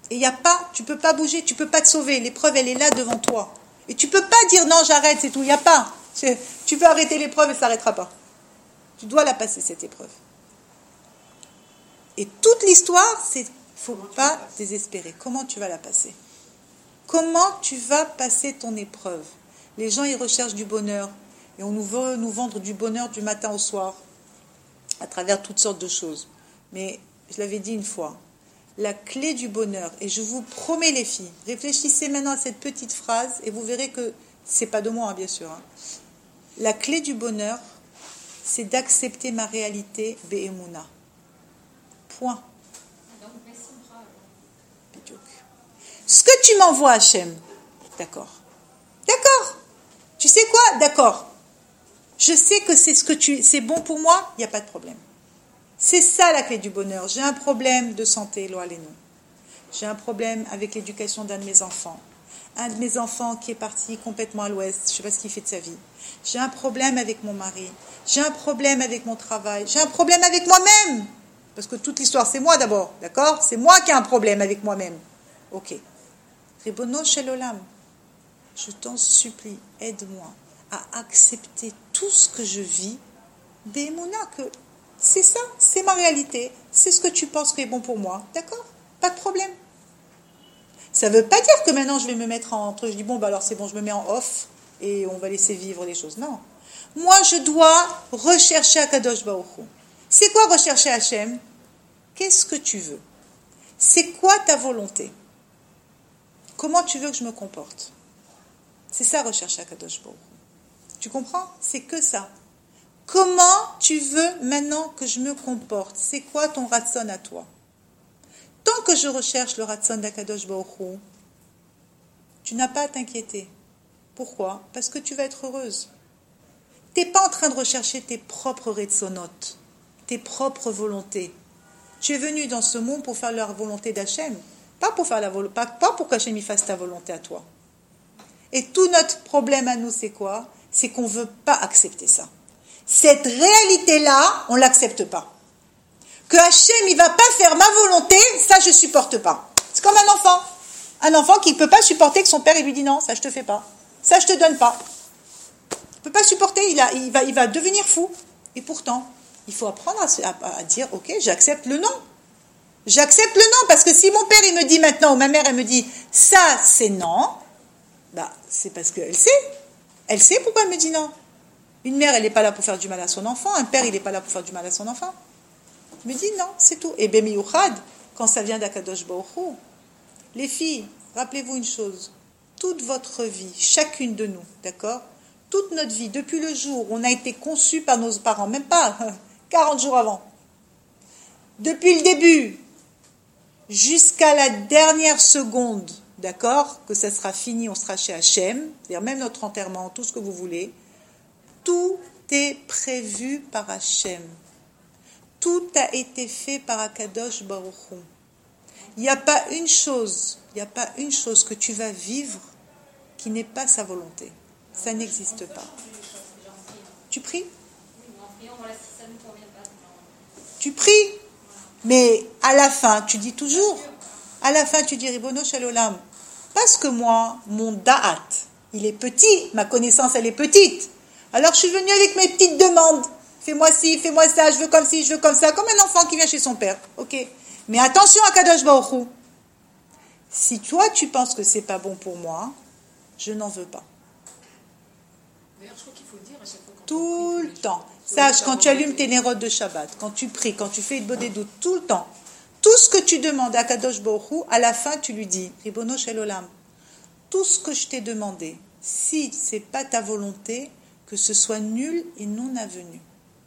Et il y a pas, tu peux pas bouger, tu peux pas te sauver. L'épreuve, elle est là devant toi. Et tu peux pas dire non, j'arrête, c'est tout. Il y a pas. Tu peux arrêter l'épreuve et ça s'arrêtera pas. Tu dois la passer, cette épreuve. Et toute l'histoire, c'est faut pas désespérer. Comment tu vas la passer? Comment tu vas passer ton épreuve? Les gens, ils recherchent du bonheur. Et on veut nous vendre du bonheur du matin au soir, à travers toutes sortes de choses. Mais, je l'avais dit une fois, la clé du bonheur, et je vous promets les filles, réfléchissez maintenant à cette petite phrase, et vous verrez que, c'est pas de moi, hein, bien sûr. Hein. La clé du bonheur, c'est d'accepter ma réalité, Be'emuna. Point. Ce que tu m'envoies, Hachem, d'accord. D'accord. Tu sais quoi? D'accord. Je sais que c'est bon pour moi, il n'y a pas de problème. C'est ça la clé du bonheur. J'ai un problème de santé, nous. J'ai un problème avec l'éducation d'un de mes enfants. Un de mes enfants qui est parti complètement à l'ouest, je ne sais pas ce qu'il fait de sa vie. J'ai un problème avec mon mari. J'ai un problème avec mon travail. J'ai un problème avec moi-même. Parce que toute l'histoire, c'est moi d'abord, d'accord? C'est moi qui ai un problème avec moi-même. Ok. Ribono shel olam, je t'en supplie, aide-moi à accepter tout ce que je vis, Be'emuna, que c'est ça, c'est ma réalité, c'est ce que tu penses qui est bon pour moi, d'accord? Pas de problème. Ça ne veut pas dire que maintenant je vais me mettre entre, je dis bon, bah alors c'est bon, je me mets en off et on va laisser vivre les choses. Non. Moi, je dois rechercher Akadosh Baruch Hu. C'est quoi rechercher Hachem? Qu'est-ce que tu veux? C'est quoi ta volonté? Comment tu veux que je me comporte? C'est ça, rechercher Akadosh Baruch Hu. Tu comprends? C'est que ça. Comment tu veux maintenant que je me comporte? C'est quoi ton ratson à toi? Tant que je recherche le ratson d'Akadosh Baruch Hu, tu n'as pas à t'inquiéter. Pourquoi? Parce que tu vas être heureuse. Tu n'es pas en train de rechercher tes propres ratsonotes, tes propres volontés. Tu es venu dans ce monde pour faire la volonté d'Hachem, pas pour faire pas pour qu'Hachem y fasse ta volonté à toi. Et tout notre problème à nous, c'est quoi? C'est qu'on ne veut pas accepter ça. Cette réalité-là, on ne l'accepte pas. Que Hachem, il ne va pas faire ma volonté, ça, je ne supporte pas. C'est comme un enfant. Un enfant qui ne peut pas supporter que son père il lui dit non, ça, je ne te fais pas. Ça, je ne te donne pas. Il ne peut pas supporter, il va devenir fou. Et pourtant, il faut apprendre à dire, ok, j'accepte le non. J'accepte le non, parce que si mon père, il me dit maintenant, ou ma mère, elle me dit, ça, c'est non, bah, c'est parce qu'elle sait. Elle sait pourquoi elle me dit non. Une mère, elle n'est pas là pour faire du mal à son enfant. Un père, il n'est pas là pour faire du mal à son enfant. Il me dit non, c'est tout. Et Bemiyuchad, quand ça vient d'Akadosh Baruch Hu, les filles, rappelez-vous une chose. Toute votre vie, chacune de nous, d'accord? Toute notre vie, depuis le jour où on a été conçu par nos parents, même pas 40 jours avant, depuis le début, jusqu'à la dernière seconde, d'accord, que ça sera fini, on sera chez Hachem, c'est-à-dire même notre enterrement, tout ce que vous voulez, tout est prévu par Hachem. Tout a été fait par Akadosh Baruch Hu. Il n'y a pas une chose que tu vas vivre qui n'est pas sa volonté. Ça n'existe pas. Tu pries? Tu pries, mais à la fin, tu dis toujours, à la fin, tu dis Ribono shel olam, parce que moi, mon da'at, il est petit, ma connaissance, elle est petite. Alors je suis venue avec mes petites demandes. Fais-moi ci, fais-moi ça, je veux comme ci, je veux comme ça, comme un enfant qui vient chez son père. Ok. Mais attention à Kadosh Baruch Hu. Si toi, tu penses que c'est pas bon pour moi, je n'en veux pas. D'ailleurs, je crois qu'il faut le dire à chaque fois. Tout le temps. Sache, quand tu allumes tes nérodes de Shabbat, quand tu pries, quand tu fais une bonne doute, tout le temps, tout ce que tu demandes à Kadosh Baruch Hu, à la fin, tu lui dis, Ribono shel olam, tout ce que je t'ai demandé, si c'est pas ta volonté, que ce soit nul et non avenu.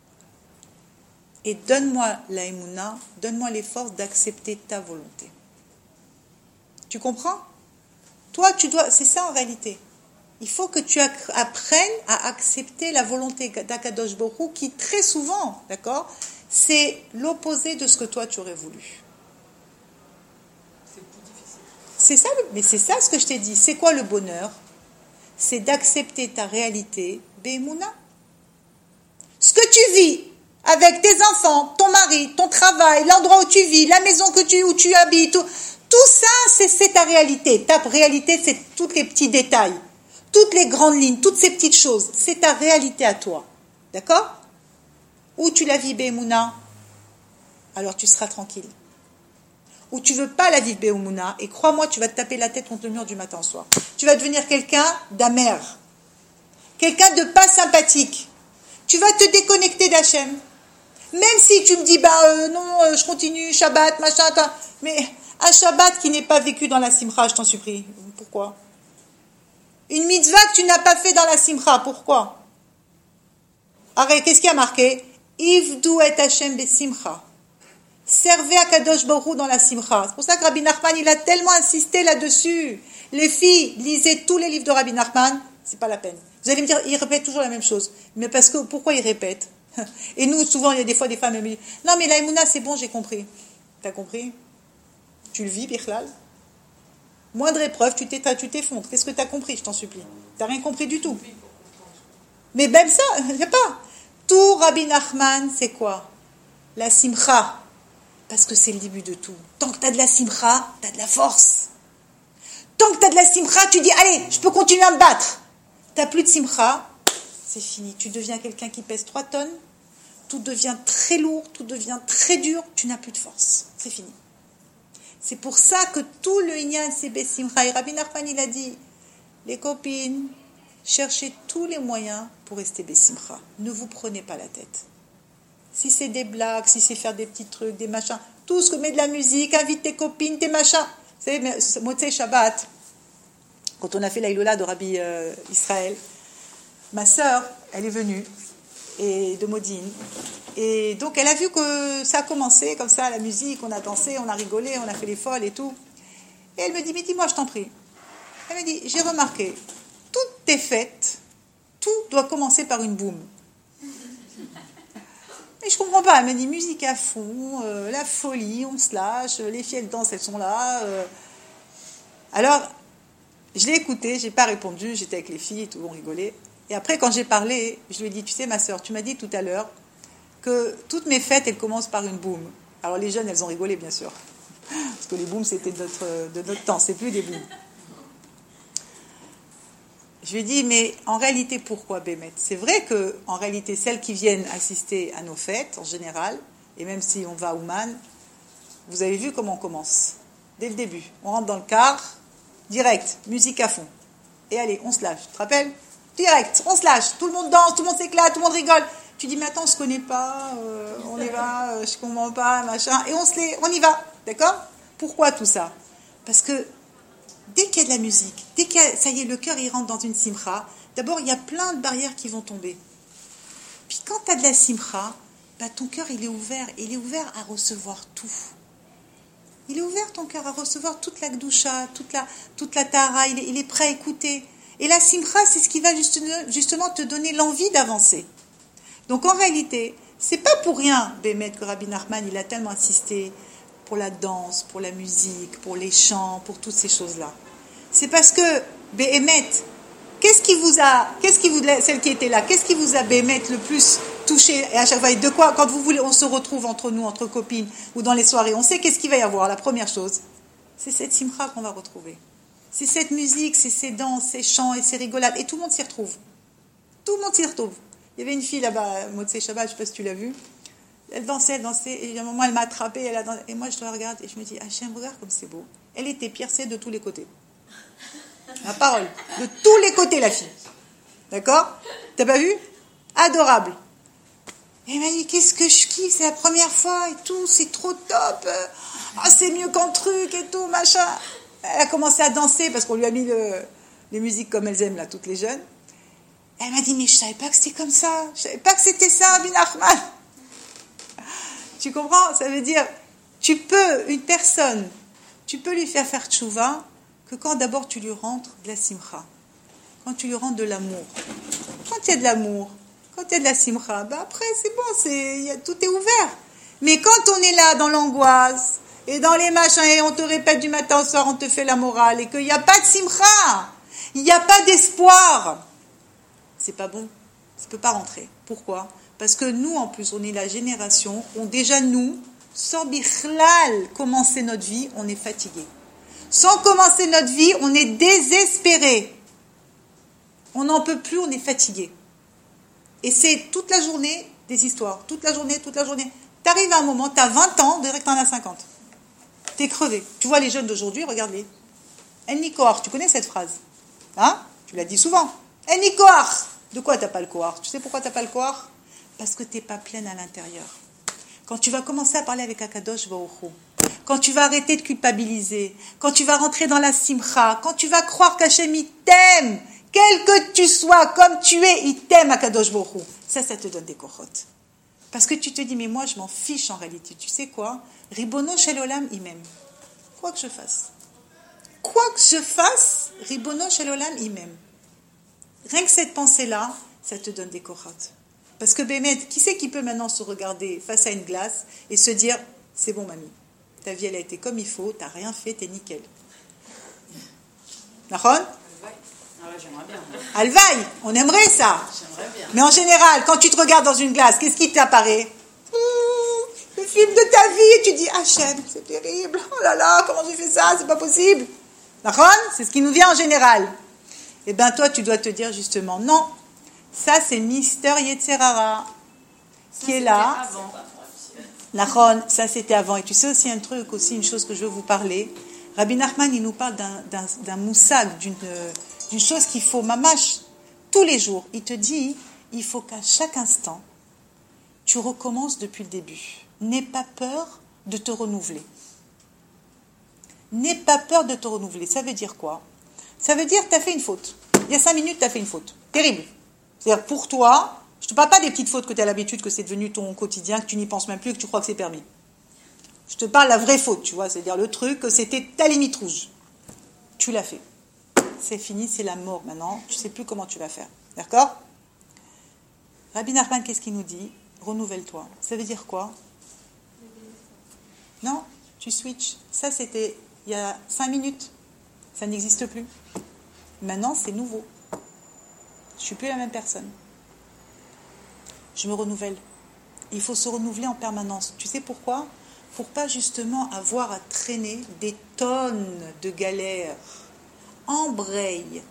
Et donne-moi la émouna, donne-moi les forces d'accepter ta volonté. Tu comprends? Toi, tu dois, c'est ça en réalité. Il faut que tu apprennes à accepter la volonté d'Akadosh Baruch Hu qui, très souvent, d'accord, c'est l'opposé de ce que toi, tu aurais voulu. C'est plus difficile. C'est ça, mais c'est ça ce que je t'ai dit. C'est quoi le bonheur? C'est d'accepter ta réalité, Be'emuna. Ce que tu vis avec tes enfants, ton mari, ton travail, l'endroit où tu vis, la maison où tu habites, Tout ça, c'est ta réalité. Ta réalité, c'est tous les petits détails, toutes les grandes lignes, toutes ces petites choses. C'est ta réalité à toi. D'accord? Ou tu la vis Be'emouna, alors tu seras tranquille. Ou tu veux pas la vivre Be'emouna, et crois-moi, tu vas te taper la tête contre le mur du matin au soir. Tu vas devenir quelqu'un d'amer, quelqu'un de pas sympathique. Tu vas te déconnecter d'Hachem. Même si tu me dis, non, je continue, Shabbat, machin, mais un Shabbat qui n'est pas vécu dans la simcha, je t'en supplie. Pourquoi? Une mitzvah que tu n'as pas fait dans la simcha, pourquoi? Arrête, qu'est-ce qui a marqué? Ivdu et Hashem besimcha. Servez à Kadosh Baruch Hu dans la simcha. C'est pour ça que Rabbi Nachman, il a tellement insisté là-dessus. Les filles, lisez tous les livres de Rabbi Nachman, c'est pas la peine. Vous allez me dire, il répète toujours la même chose. Mais parce que, pourquoi il répète? Et nous, souvent, il y a des fois des femmes qui me disent, non, mais la Emouna, c'est bon, j'ai compris. T'as compris? Tu le vis, Birlal? Moindre épreuve, tu t'effondres. Qu'est-ce que t'as compris, je t'en supplie? T'as rien compris du tout. Mais même ça, il n'y a pas. Tout Rabbi Nachman, c'est quoi? La simcha. Parce que c'est le début de tout. Tant que tu as de la simcha, tu as de la force. Tant que tu as de la simcha, tu dis, allez, je peux continuer à me battre. Tu n'as plus de simcha, c'est fini. Tu deviens quelqu'un qui pèse 3 tonnes, tout devient très lourd, tout devient très dur, tu n'as plus de force. C'est fini. C'est pour ça que tout le Inyan, c'est Bessimcha. Et Rabbi Nachman, il a dit, les copines, cherchez tous les moyens pour rester Bessimcha. Ne vous prenez pas la tête. Si c'est des blagues, si c'est faire des petits trucs, des machins, tout ce que met de la musique, invite tes copines, tes machins. Vous savez, Motzei Shabbat, quand on a fait l'Aïlola de Rabbi Israël, ma sœur, elle est venue, et de Modine, et donc elle a vu que ça a commencé comme ça, la musique, on a dansé, on a rigolé, on a fait les folles et tout. Et elle me dit, mais dis-moi, je t'en prie. Elle me dit, j'ai remarqué, toutes tes fêtes, tout doit commencer par une boum. Mais je comprends pas, elle me dit musique à fond, la folie, on se lâche, les filles elles dansent, elles sont là. Alors, je l'ai écoutée, j'ai pas répondu, j'étais avec les filles et tout, on rigolait. Et après, quand j'ai parlé, je lui ai dit, tu sais ma sœur, tu m'as dit tout à l'heure que toutes mes fêtes, elles commencent par une boum. Alors les jeunes, elles ont rigolé bien sûr, parce que les booms c'était de notre temps, c'est plus des booms. Je lui ai dit, mais en réalité, pourquoi Bémet? C'est vrai qu'en réalité, celles qui viennent assister à nos fêtes, en général, et même si on va à Ouman, vous avez vu comment on commence. Dès le début, on rentre dans le car, direct, musique à fond. Et allez, on se lâche, tu te rappelles? Direct, on se lâche, tout le monde danse, tout le monde s'éclate, tout le monde rigole. Tu dis, mais attends, on se connaît pas, on y va, je comprends pas, machin, et on y va, d'accord? Pourquoi tout ça? Parce que dès qu'il y a de la musique, dès qu'il y a, ça y est, le cœur il rentre dans une simcha, d'abord il y a plein de barrières qui vont tomber. Puis quand tu as de la simcha, ton cœur il est ouvert à recevoir tout. Il est ouvert ton cœur à recevoir toute la gdoucha, toute la tahara, il est prêt à écouter. Et la simcha, c'est ce qui va justement te donner l'envie d'avancer. Donc en réalité, c'est pas pour rien, Bémet, que Rabbi Nachman il a tellement insisté pour la danse, pour la musique, pour les chants, pour toutes ces choses-là. C'est parce que, Bémet, celle qui était là, qu'est-ce qui vous a, Bémet, le plus touché, et à chaque fois, et de quoi, quand vous voulez, on se retrouve entre nous, entre copines, ou dans les soirées, on sait qu'est-ce qu'il va y avoir, la première chose, c'est cette simcha qu'on va retrouver. C'est cette musique, c'est ces danses, ces chants, et ces rigolades, et tout le monde s'y retrouve. Tout le monde s'y retrouve. Il y avait une fille là-bas, Motzei Shabbat, je ne sais pas si tu l'as vue, elle dansait, et à un moment elle m'a attrapée, et moi je la regarde et je me dis, Hachem, regarde comme c'est beau. Elle était piercée de tous les côtés. La parole, de tous les côtés la fille. D'accord? T'as pas vu? Adorable. Et elle m'a dit, qu'est-ce que je kiffe, c'est la première fois et tout, c'est trop top. C'est mieux qu'un truc et tout, machin. Elle a commencé à danser parce qu'on lui a mis les musiques comme elles aiment là, toutes les jeunes. Elle m'a dit, mais je savais pas que c'était comme ça. Je savais pas que c'était ça, Rabbi Nachman. Tu comprends? Ça veut dire, une personne, tu peux lui faire tchouva que quand d'abord tu lui rentres de la simcha, quand tu lui rentres de l'amour. Quand il y a de l'amour, quand il y a de la simcha, après c'est bon, tout est ouvert. Mais quand on est là dans l'angoisse, et dans les machins, et on te répète du matin au soir, on te fait la morale, et qu'il n'y a pas de simcha, il n'y a pas d'espoir, c'est pas bon, ça ne peut pas rentrer. Pourquoi? Parce que nous, en plus, on est la génération où déjà nous, sans bichlal commencer notre vie, on est fatigué. Sans commencer notre vie, on est désespéré. On n'en peut plus, on est fatigué. Et c'est toute la journée des histoires. Toute la journée. Tu arrives à un moment, tu as 20 ans, direct tu en as 50. Tu es crevé. Tu vois les jeunes d'aujourd'hui, regarde-les. Enni Kohar, tu connais cette phrase? Hein? Tu l'as dit souvent. Enni Kohar. De quoi tu n'as pas le Kohar? Tu sais pourquoi tu n'as pas le Kohar? Parce que tu n'es pas pleine à l'intérieur. Quand tu vas commencer à parler avec Akadosh Baruch Hu, quand tu vas arrêter de culpabiliser, quand tu vas rentrer dans la simcha, quand tu vas croire qu'Hachem il t'aime, quel que tu sois, comme tu es, il t'aime Akadosh Baruch Hu. Ça te donne des korotes. Parce que tu te dis, mais moi je m'en fiche en réalité. Tu sais quoi? Ribono shel olam, il m'aime. Quoi que je fasse. Ribono shel olam, il m'aime. Rien que cette pensée-là, ça te donne des korotes. Parce que Bémet, qui c'est qui peut maintenant se regarder face à une glace et se dire, c'est bon mamie, ta vie elle a été comme il faut, t'as rien fait, t'es nickel. Nahon? Ah ouais, j'aimerais bien. Alvaï, on aimerait ça. J'aimerais bien. Mais en général, quand tu te regardes dans une glace, qu'est-ce qui t'apparaît? Le film de ta vie, et tu dis, Hachem, c'est terrible, oh là là, comment j'ai fait ça, c'est pas possible. Nahon? C'est ce qui nous vient en général. Eh bien toi, tu dois te dire justement, non, ça c'est Mister Yetzerara qui est là. Nahon, ça c'était avant. Et tu sais aussi un truc, aussi une chose que je veux vous parler. Rabbi Nachman, il nous parle d'un moussag, d'une chose qu'il faut mamash tous les jours. Il te dit, il faut qu'à chaque instant, tu recommences depuis le début. N'aie pas peur de te renouveler. N'aie pas peur de te renouveler. Ça veut dire quoi? Ça veut dire que tu as fait une faute. Il y a 5 minutes, tu as fait une faute. Terrible. C'est-à-dire pour toi, je ne te parle pas des petites fautes que tu as l'habitude, que c'est devenu ton quotidien, que tu n'y penses même plus, que tu crois que c'est permis. Je te parle de la vraie faute, tu vois, c'est-à-dire le truc que c'était ta limite rouge. Tu l'as fait. C'est fini, c'est la mort maintenant. Tu ne sais plus comment tu vas faire. D'accord? Rabbi Nachman, qu'est-ce qu'il nous dit? Renouvelle-toi. Ça veut dire quoi? Non, tu switches. Ça, c'était il y a 5 minutes. Ça n'existe plus. Maintenant, c'est nouveau. Je ne suis plus la même personne. Je me renouvelle. Il faut se renouveler en permanence. Tu sais pourquoi? Pour pas justement avoir à traîner des tonnes de galères. Embraye.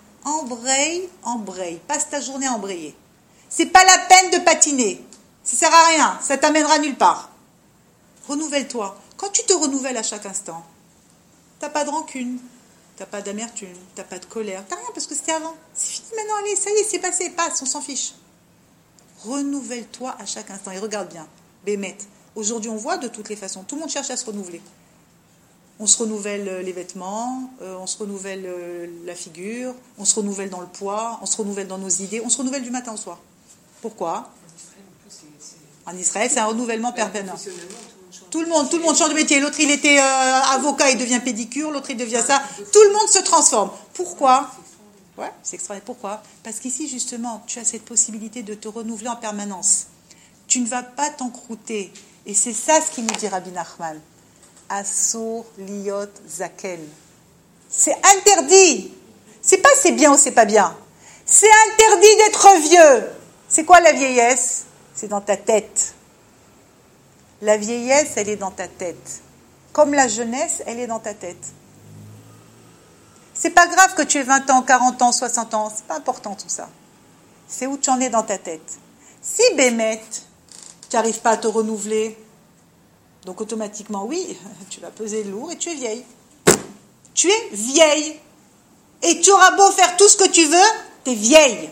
Passe ta journée à embrayer. C'est pas la peine de patiner. Ça sert à rien. Ça t'amènera nulle part. Renouvelle-toi. Quand tu te renouvelles à chaque instant, t'as pas de rancune. T'as pas d'amertume, t'as pas de colère, t'as rien parce que c'était avant. C'est fini maintenant, allez, ça y est, c'est passé, passe, on s'en fiche. Renouvelle-toi à chaque instant et regarde bien. Bémet, aujourd'hui on voit de toutes les façons, tout le monde cherche à se renouveler. On se renouvelle les vêtements, on se renouvelle la figure, on se renouvelle dans le poids, on se renouvelle dans nos idées, on se renouvelle du matin au soir. Pourquoi? En Israël, c'est un renouvellement permanent. Tout le monde change de métier. L'autre, il était avocat, il devient pédicure. L'autre, il devient ça. Tout le monde se transforme. Pourquoi? Ouais, c'est extraordinaire. Pourquoi? Parce qu'ici, justement, tu as cette possibilité de te renouveler en permanence. Tu ne vas pas t'encrouter. Et c'est ça ce qu'il nous dit Rabbi Nachman. Asur liot zaken. C'est interdit. C'est pas c'est bien ou c'est pas bien. C'est interdit d'être vieux. C'est quoi la vieillesse? C'est dans ta tête. La vieillesse, elle est dans ta tête. Comme la jeunesse, elle est dans ta tête. C'est pas grave que tu aies 20 ans, 40 ans, 60 ans. C'est pas important tout ça. C'est où tu en es dans ta tête. Si Bémet, tu n'arrives pas à te renouveler, donc automatiquement, oui, tu vas peser lourd et tu es vieille. Tu es vieille. Et tu auras beau faire tout ce que tu veux, tu es vieille.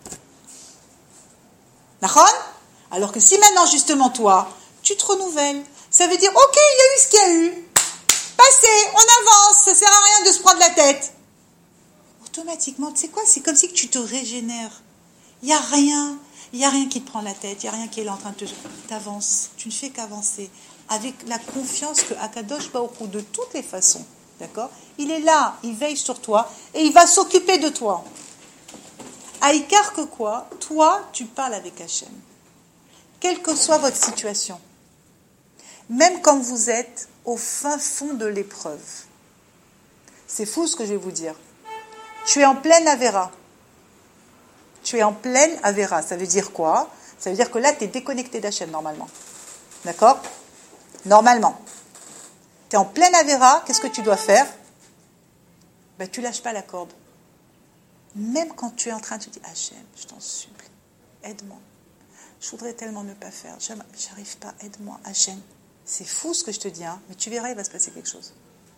D'accord? Alors que si maintenant, justement, toi, tu te renouvelles. Ça veut dire, ok, il y a eu ce qu'il y a eu. Passez, on avance, ça sert à rien de se prendre la tête. Automatiquement, tu sais quoi? C'est comme si tu te régénères. Il n'y a rien qui te prend la tête, il n'y a rien qui est là en train de t'avances. Tu ne fais qu'avancer. Avec la confiance que Akadosh Baruch Hu, de toutes les façons, d'accord? Il est là, il veille sur toi et il va s'occuper de toi. Aïkar que quoi? Toi, tu parles avec Hachem. Quelle que soit votre situation. Même quand vous êtes au fin fond de l'épreuve. C'est fou ce que je vais vous dire. Tu es en pleine Avera. Tu es en pleine Avera. Ça veut dire quoi? Ça veut dire que là, tu es déconnecté d'Hachem normalement. D'accord? Normalement. Tu es en pleine Avera. Qu'est-ce que tu dois faire? ben, tu lâches pas la corde. Même quand tu es en train de te dire, Hachem, je t'en supplie, aide-moi. Je voudrais tellement ne pas faire. J'arrive pas, aide-moi, Hachem. C'est fou ce que je te dis, hein, mais tu verras, il va se passer quelque chose.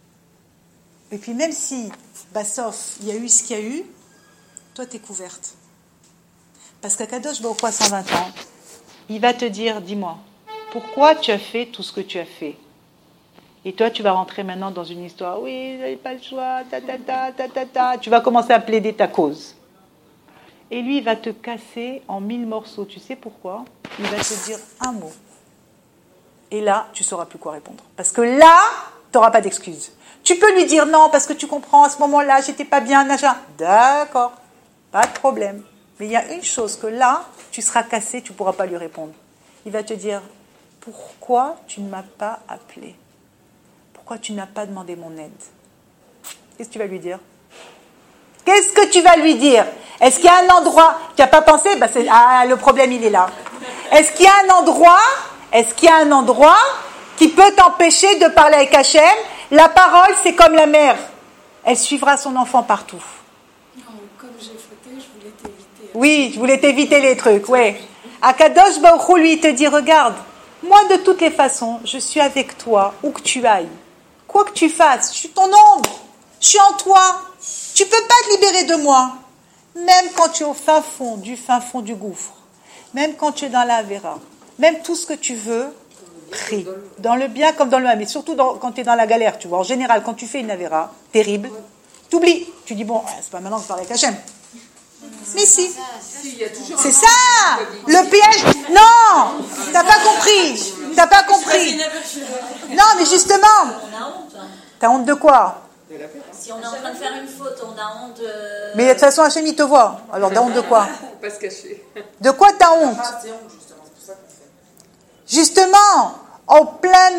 Et puis même si, sauf, il y a eu ce qu'il y a eu, toi, tu es couverte. Parce qu'Akadosh Baruch Hu à 120 ans, il va te dire, dis-moi, pourquoi tu as fait tout ce que tu as fait? Et toi, tu vas rentrer maintenant dans une histoire, oui, j'avais pas le choix, tu vas commencer à plaider ta cause. Et lui, il va te casser en 1000 morceaux. Tu sais pourquoi? Il va te dire un mot. Et là, tu ne sauras plus quoi répondre. Parce que là, tu n'auras pas d'excuse. Tu peux lui dire non, parce que tu comprends, à ce moment-là, j'étais pas bien, machin. D'accord, pas de problème. Mais il y a une chose que là, tu seras cassé, tu ne pourras pas lui répondre. Il va te dire, pourquoi tu ne m'as pas appelé? Pourquoi tu n'as pas demandé mon aide? Qu'est-ce que tu vas lui dire? Qu'est-ce que tu vas lui dire? Est-ce qu'il y a un endroit, tu n'as pas pensé? Le problème, il est là. Est-ce qu'il y a un endroit qui peut t'empêcher de parler avec Hachem? La parole, c'est comme la mère. Elle suivra son enfant partout. Non, comme j'ai fauté, je voulais t'éviter. Oui, je voulais t'éviter les trucs, oui. Akadosh Baruch Hu, lui, il te dit, regarde, moi, de toutes les façons, je suis avec toi, où que tu ailles. Quoi que tu fasses, je suis ton ombre. Je suis en toi. Tu ne peux pas te libérer de moi. Même quand tu es au fin fond du gouffre. Même quand tu es dans la Vera. Même tout ce que tu veux, prie. Dans le bien comme dans le mal. Mais surtout quand tu es dans la galère, tu vois. En général, quand tu fais une Avera terrible, tu oublies. Tu dis, bon, c'est pas maintenant que je parle avec Hachem. Mais si. C'est ça. Le piège. Non. T'as pas compris. Non, mais justement. On a honte. T'as honte de quoi? Si on est en train de faire une faute, on a honte. Mais de toute façon, Hachem, il te voit. Alors, t'as honte de quoi? Faut pas se cacher. De quoi t'as honte? Justement, en plein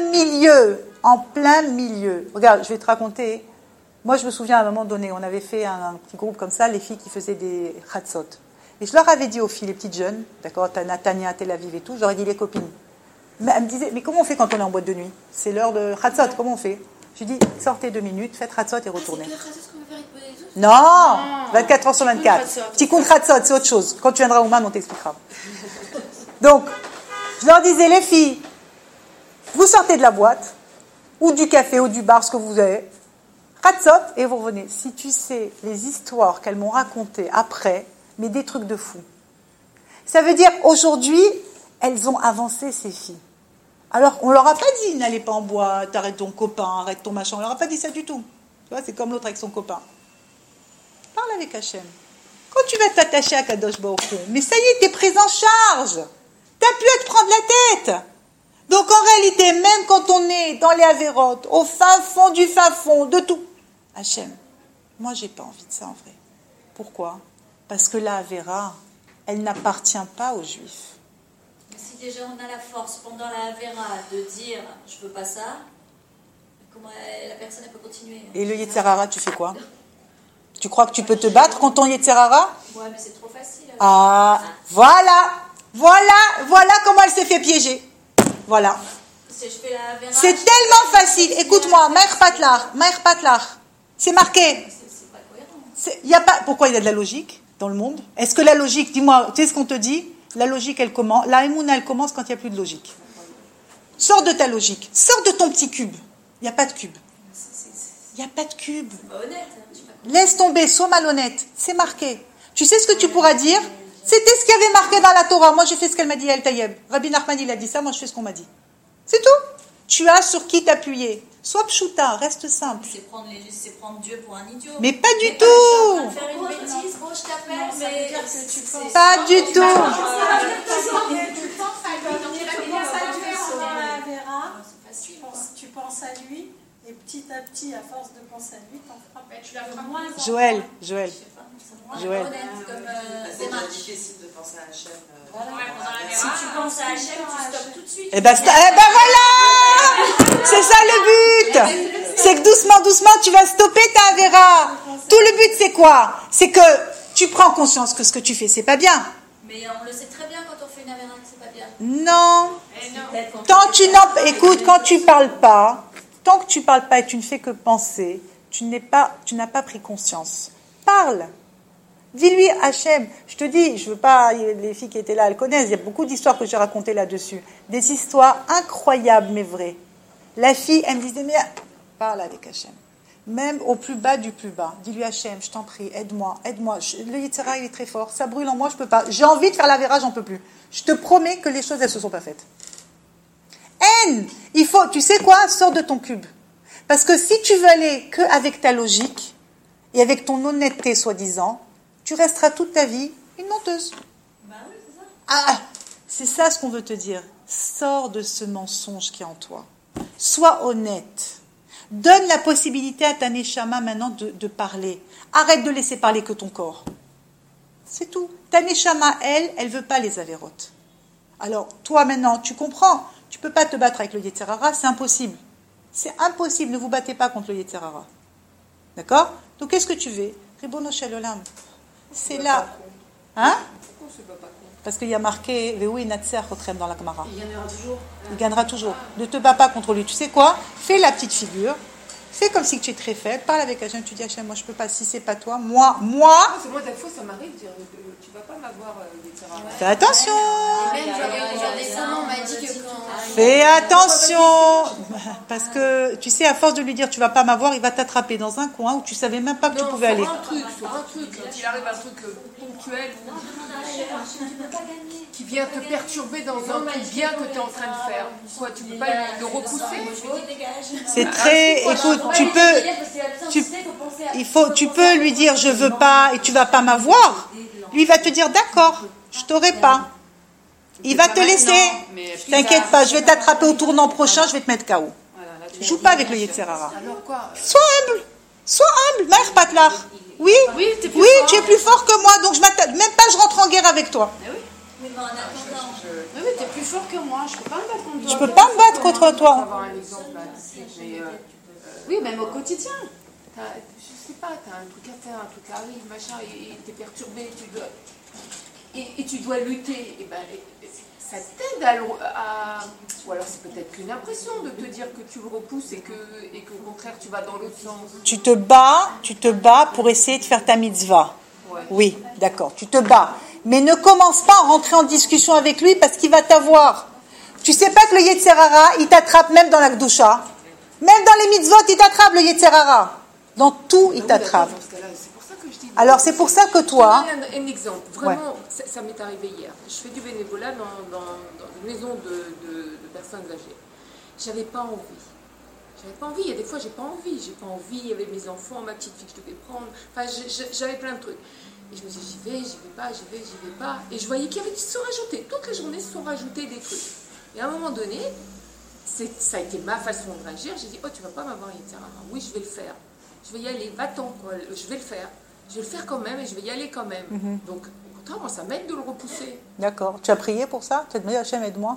milieu. Regarde, je vais te raconter. Moi, je me souviens à un moment donné, on avait fait un petit groupe comme ça, les filles qui faisaient des chatzot. Et je leur avais dit aux filles, les petites jeunes, d'accord, t'as Natania, Tel Aviv et tout, je leur ai dit les copines. Mais elles me disaient, mais comment on fait quand on est en boîte de nuit? C'est l'heure de chatzot, comment on fait? Je dis, sortez 2 minutes, faites chatzot et retournez. Non, 24 heures sur 24. Petit compte chatzot, c'est autre chose. Quand tu viendras au Man, on t'expliquera. Donc, je leur disais, les filles, vous sortez de la boîte, ou du café, ou du bar, ce que vous avez, chatzot, et vous revenez. Si tu sais les histoires qu'elles m'ont racontées après, mais des trucs de fou. Ça veut dire, aujourd'hui, elles ont avancé, ces filles. Alors, on leur a pas dit, n'allez pas en boîte, arrête ton copain, arrête ton machin. On leur a pas dit ça du tout. Tu vois, c'est comme l'autre avec son copain. Parle avec Hachem. Quand tu vas t'attacher à Kadosh Baruch Hu, mais ça y est, t'es prise en charge. T'as plus à te prendre la tête. Donc, en réalité, même quand on est dans les Avérotes, au fin fond de tout, Hachem, moi, j'ai pas envie de ça, en vrai. Pourquoi? Parce que la Avéra, elle n'appartient pas aux Juifs. Si déjà on a la force pendant la Avera de dire je veux pas ça, comment la personne elle peut continuer? Et le Yetzer Hara, tu fais quoi? Tu crois que tu peux te battre contre ton Yetzer Hara? Ouais, mais c'est trop facile. Ah, voilà comment elle s'est fait piéger. Voilà. Si je fais la Avera, C'est tellement facile. Écoute-moi, Maïr Patlar. C'est marqué. c'est pas cohérent. Y a pas, pourquoi il y a de la logique dans le monde? Est-ce que la logique, dis-moi, tu sais ce qu'on te dit? La logique, elle commence. La Emouna, elle commence quand il n'y a plus de logique. Sors de ta logique. Sors de ton petit cube. Il n'y a pas de cube. Il n'y a pas de cube. C'est pas honnête. Laisse tomber, sois malhonnête. C'est marqué. Tu sais ce que tu pourras dire? C'était ce qu'il y avait marqué dans la Torah. Moi, j'ai fait ce qu'elle m'a dit, El Taïeb. Rabbi Nachman, il a dit ça. Moi, je fais ce qu'on m'a dit. C'est tout. Tu as sur qui t'appuyer. Sois pshuta, reste simple. C'est prendre Dieu pour un idiot. Mais pas du Je suis en tout. train de faire une bêtise, bon, je t'appelle, mais... Pas du tout. Tu penses à lui, et petit à petit, à force de penser à lui, t'en feras Tu la feras moins. Joël. C'est pas honnête comme C'est démarche. difficile de penser à Hachem. Si tu penses à Hachem, tu stoppes tout de suite. Eh ben voilà. C'est ça le but. C'est que doucement, tu vas stopper ta Avera. Tout le but, c'est quoi? C'est que tu prends conscience que ce que tu fais, c'est pas bien. Mais on le sait très bien quand on fait une Avera que c'est pas bien. Non. Peut-être quand Tant tu n'en... Écoute, quand tu parles pas, tant que tu parles pas et tu ne fais que penser, tu n'as pas pris conscience. Parle. Dis-lui, Hachem, je te dis, je veux pas, les filles qui étaient là, elles connaissent, il y a beaucoup d'histoires que j'ai racontées là-dessus. Des histoires incroyables, mais vraies. La fille, elle me disait, mais parle avec Hachem. Même au plus bas du plus bas. Dis-lui, Hachem, je t'en prie, aide-moi. Le Yetzirah, il est très fort. Ça brûle en moi, je peux pas. J'ai envie de faire la vera, j'en peux plus. Je te promets que les choses, elles se sont pas faites. Haine, tu sais quoi, sors de ton cube. Parce que si tu veux aller qu'avec ta logique et avec ton honnêteté, soi-disant, tu resteras toute ta vie une menteuse. Bah oui, c'est ça. C'est ça ce qu'on veut te dire. Sors de ce mensonge qui est en toi. Sois honnête. Donne la possibilité à ta neshama maintenant de parler. Arrête de laisser parler que ton corps. C'est tout. Ta neshama, elle veut pas les avérotes. Alors, toi maintenant, tu comprends. Tu peux pas te battre avec le Yetzer Hara, c'est impossible. C'est impossible, ne vous battez pas contre le Yetzer Hara. D'accord? Donc, qu'est-ce que tu veux? Ribono Shel Olam. C'est là. Hein? Pourquoi on se bat pas contre? Parce qu'il y a marqué Vehu Natser Chotrem dans la Gemara. Il gagnera toujours. Il gagnera toujours. Ne te bats pas contre lui. Tu sais quoi? Fais la petite figure. Fais comme si tu es très faible. Parle avec Hachem. Tu dis Hachem, moi je peux pas. Si c'est pas toi, moi. Parce que moi, des fois, ça m'arrive de dire tu vas pas m'avoir des terrains. Fais attention. Et même, genre récemment, on m'a dit que quand... Fais attention. Parce que tu sais, à force de lui dire tu vas pas m'avoir, il va t'attraper dans un coin où tu savais même pas que tu pouvais aller. Sur un truc. Quand il arrive un truc ponctuel qui vient te perturber dans un truc bien que tu es en train de faire. Quoi, tu peux pas le repousser? C'est très. Écoute, tu peux lui dire je veux pas et tu vas pas m'avoir. Lui va te dire d'accord, je t'aurai pas. Il va te laisser. T'inquiète pas, je vais t'attraper au tournant prochain, je vais te mettre KO. Joue pas avec le Yetzer Hara. Alors quoi? Sois humble. Maher Patlar. Oui, tu es plus fort que moi, donc même pas je rentre en guerre avec toi. Mais bon, en attendant, Oui, mais t'es plus fort que moi, je peux pas me battre contre toi. Je peux pas me battre contre toi. Avoir un exemple là, mais Oui, même au quotidien. je sais pas, t'as un truc à faire, un truc arrive, machin, et t'es perturbé, tu dois lutter. Et ben, ça t'aide à. Ou alors c'est peut-être qu'une impression de te dire que tu le repousses et qu'au contraire tu vas dans l'autre sens. Tu te bats pour essayer de faire ta mitzvah. Ouais. Oui, d'accord, tu te bats. Mais ne commence pas à rentrer en discussion avec lui parce qu'il va t'avoir. Tu sais pas que le Yetzer Hara, il t'attrape même dans la Gdusha. Même dans les mitzvot, il t'attrape le Yetzer Hara. Dans tout, il t'attrape. C'est pour ça que je dis. Alors c'est pour ça que toi... Je donne un exemple. Vraiment, ça m'est arrivé hier. Je fais du bénévolat dans une maison de personnes âgées. J'avais pas envie. Il y a des fois, j'ai pas envie. Il y avait mes enfants, ma petite fille que je devais prendre. Enfin, j'avais plein de trucs. Et je me suis dit, j'y vais pas. Et je voyais qu'il y avait qui se sont rajoutés. Toutes les journées se sont rajoutés des trucs. Et à un moment donné, ça a été ma façon de réagir. J'ai dit, oh, tu vas pas m'avoir Yetzer Hara. Oui, je vais le faire. Je vais y aller. Va-t'en, quoi. Je vais le faire. Je vais le faire quand même et je vais y aller quand même. Mm-hmm. Donc, pourtant, moi, ça m'aide de le repousser. D'accord. Tu as prié pour ça? Tu as demandé à Hachem, aide-moi?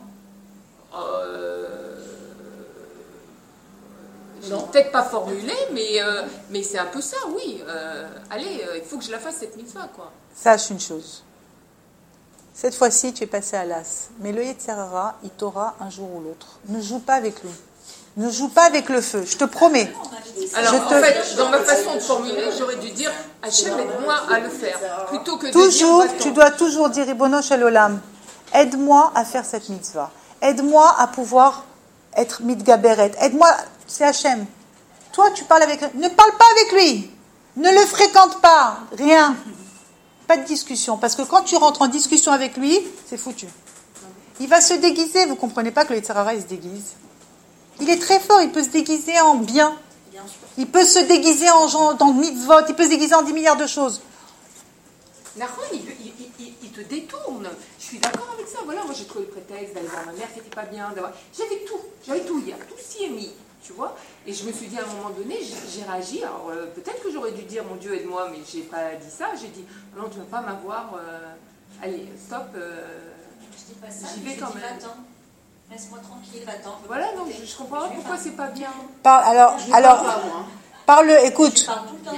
Je l'ai peut-être pas formulé, mais c'est un peu ça, oui. Allez, il faut que je la fasse cette mitzvah, quoi. Sache une chose. Cette fois-ci, tu es passé à l'as. Mais le Yetzer Hara, il t'aura un jour ou l'autre. Ne joue pas avec lui. Ne joue pas avec le feu, je te promets. Alors, en fait, dans ma façon de formuler, j'aurais dû dire Hachem, aide-moi à le faire. Plutôt que de toujours, dire, tu dois toujours dire Ribono Shel Olam, aide-moi à faire cette mitzvah. Aide-moi à pouvoir être mitgaberet. Aide-moi, c'est Hachem. Toi, tu parles avec lui. Ne parle pas avec lui. Ne le fréquente pas. Rien. Pas de discussion. Parce que quand tu rentres en discussion avec lui, c'est foutu. Il va se déguiser. Vous comprenez pas que le Yetzer Hara, il se déguise. Il est très fort. Il peut se déguiser en bien. Il peut se déguiser dans le mitzvot. Il peut se déguiser en 10 milliards de choses. Nahon, il te détourne. Je suis d'accord avec ça. Voilà, moi j'ai trouvé le prétexte d'aller voir ma mère qui n'était pas bien. J'avais tout hier. Tout s'y est mis. Tu vois? Et je me suis dit à un moment donné, j'ai réagi. Alors peut-être que j'aurais dû dire mon Dieu aide-moi, mais j'ai pas dit ça. J'ai dit non, tu ne vas pas m'avoir. Allez, stop. je dis pas ça, J'y mais vais je quand dis même. va-t'en. Laisse-moi tranquille, va-t'en. Voilà, donc je comprends pas pourquoi c'est pas bien. Alors, parle, écoute. Je parle tout le temps.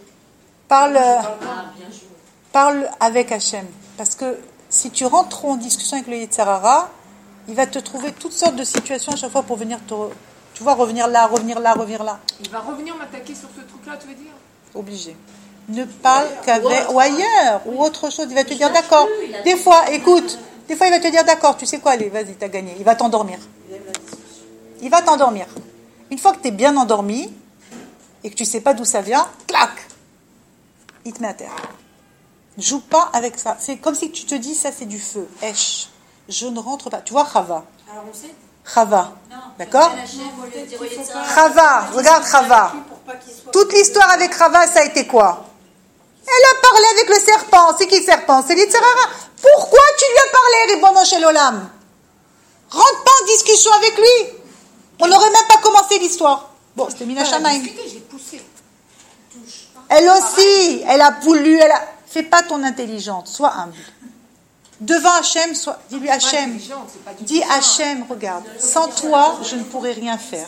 Parle avec Hachem. Parce que si tu rentres trop en discussion avec le Yetzer Hara, il va te trouver toutes sortes de situations à chaque fois pour venir te... Tu Tu vois, revenir là, revenir là, revenir là. Il va revenir m'attaquer sur ce truc-là, tu veux dire? Obligé. Ne parle qu'avec, ou ailleurs, ou autre chose. Il va te dire d'accord. Des fois, écoute, des fois il va te dire d'accord, tu sais quoi, allez, vas-y, t'as gagné. Il va t'endormir. Il va t'endormir. Une fois que tu es bien endormi et que tu sais pas d'où ça vient, clac, il te met à terre. Joue pas avec ça. C'est comme si tu te dis, ça c'est du feu. Esh, je ne rentre pas. Tu vois, Chava. Alors on sait. Chava. Non, D'accord? Chava, regarde Chava. Toute l'histoire avec Chava, ça a été quoi? Elle a parlé avec le serpent. C'est qui le serpent? C'est l'Yitzhara. Pourquoi tu lui as parlé, Ribono Shel Olam? Rentre pas en discussion avec lui. On n'aurait même pas commencé l'histoire. Bon, c'était Mina Shamaim. Je l'ai poussé. Elle aussi, elle a voulu, Fais pas ton intelligente, sois humble. Devant Hachem, dis-lui Hachem. Dis Hachem, regarde, sans toi, je ne pourrais rien faire.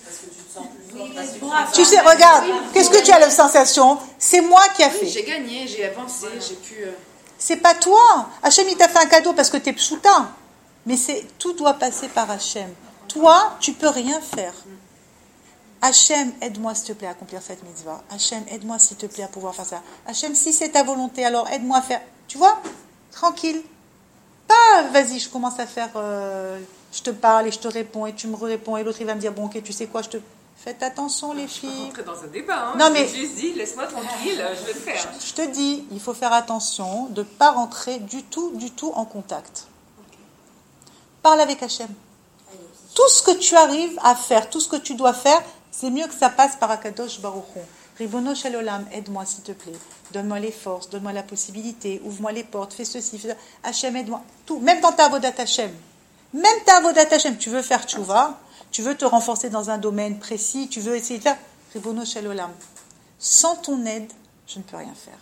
Tu sais, regarde, qu'est-ce que tu as la sensation? C'est moi qui a fait. J'ai gagné, j'ai avancé, j'ai pu... C'est pas toi. Hachem, il t'a fait un cadeau parce que t'es psouta. Mais tout doit passer par Hachem. Toi, tu peux rien faire. Hachem, aide-moi s'il te plaît à accomplir cette mitzvah. Hachem, aide-moi s'il te plaît à pouvoir faire ça. Hachem, si c'est ta volonté, alors aide-moi à faire. Tu vois? Tranquille. Pas, vas-y, je commence à faire... je te parle et je te réponds et tu me réponds et l'autre il va me dire, bon ok, tu sais quoi, Faites attention les filles. Je vais rentrer dans un débat. Hein. Non, mais... J'ai juste dit, laisse-moi tranquille, je vais le faire. Je te dis, il faut faire attention de ne pas rentrer du tout en contact. Parle avec Hachem. Tout ce que tu arrives à faire, tout ce que tu dois faire, c'est mieux que ça passe par Akadosh Baruch Hu. Ribono Shel Olam, aide-moi s'il te plaît. Donne-moi les forces, donne-moi la possibilité, ouvre-moi les portes, fais ceci, fais ça. Hachem, aide-moi. Tout, même dans ta avodat Hachem. Même ta avodat Hachem, tu veux faire tchouva, tu veux te renforcer dans un domaine précis, tu veux essayer de faire Ribono Shel Olam. Sans ton aide, je ne peux rien faire.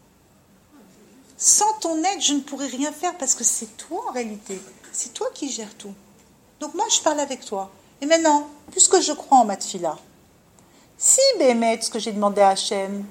Sans ton aide, je ne pourrais rien faire parce que c'est toi en réalité. C'est toi qui gères tout. Donc moi, je parle avec toi. Et maintenant, puisque je crois en ma tefila, si Bémet, ce que j'ai demandé à Hachem,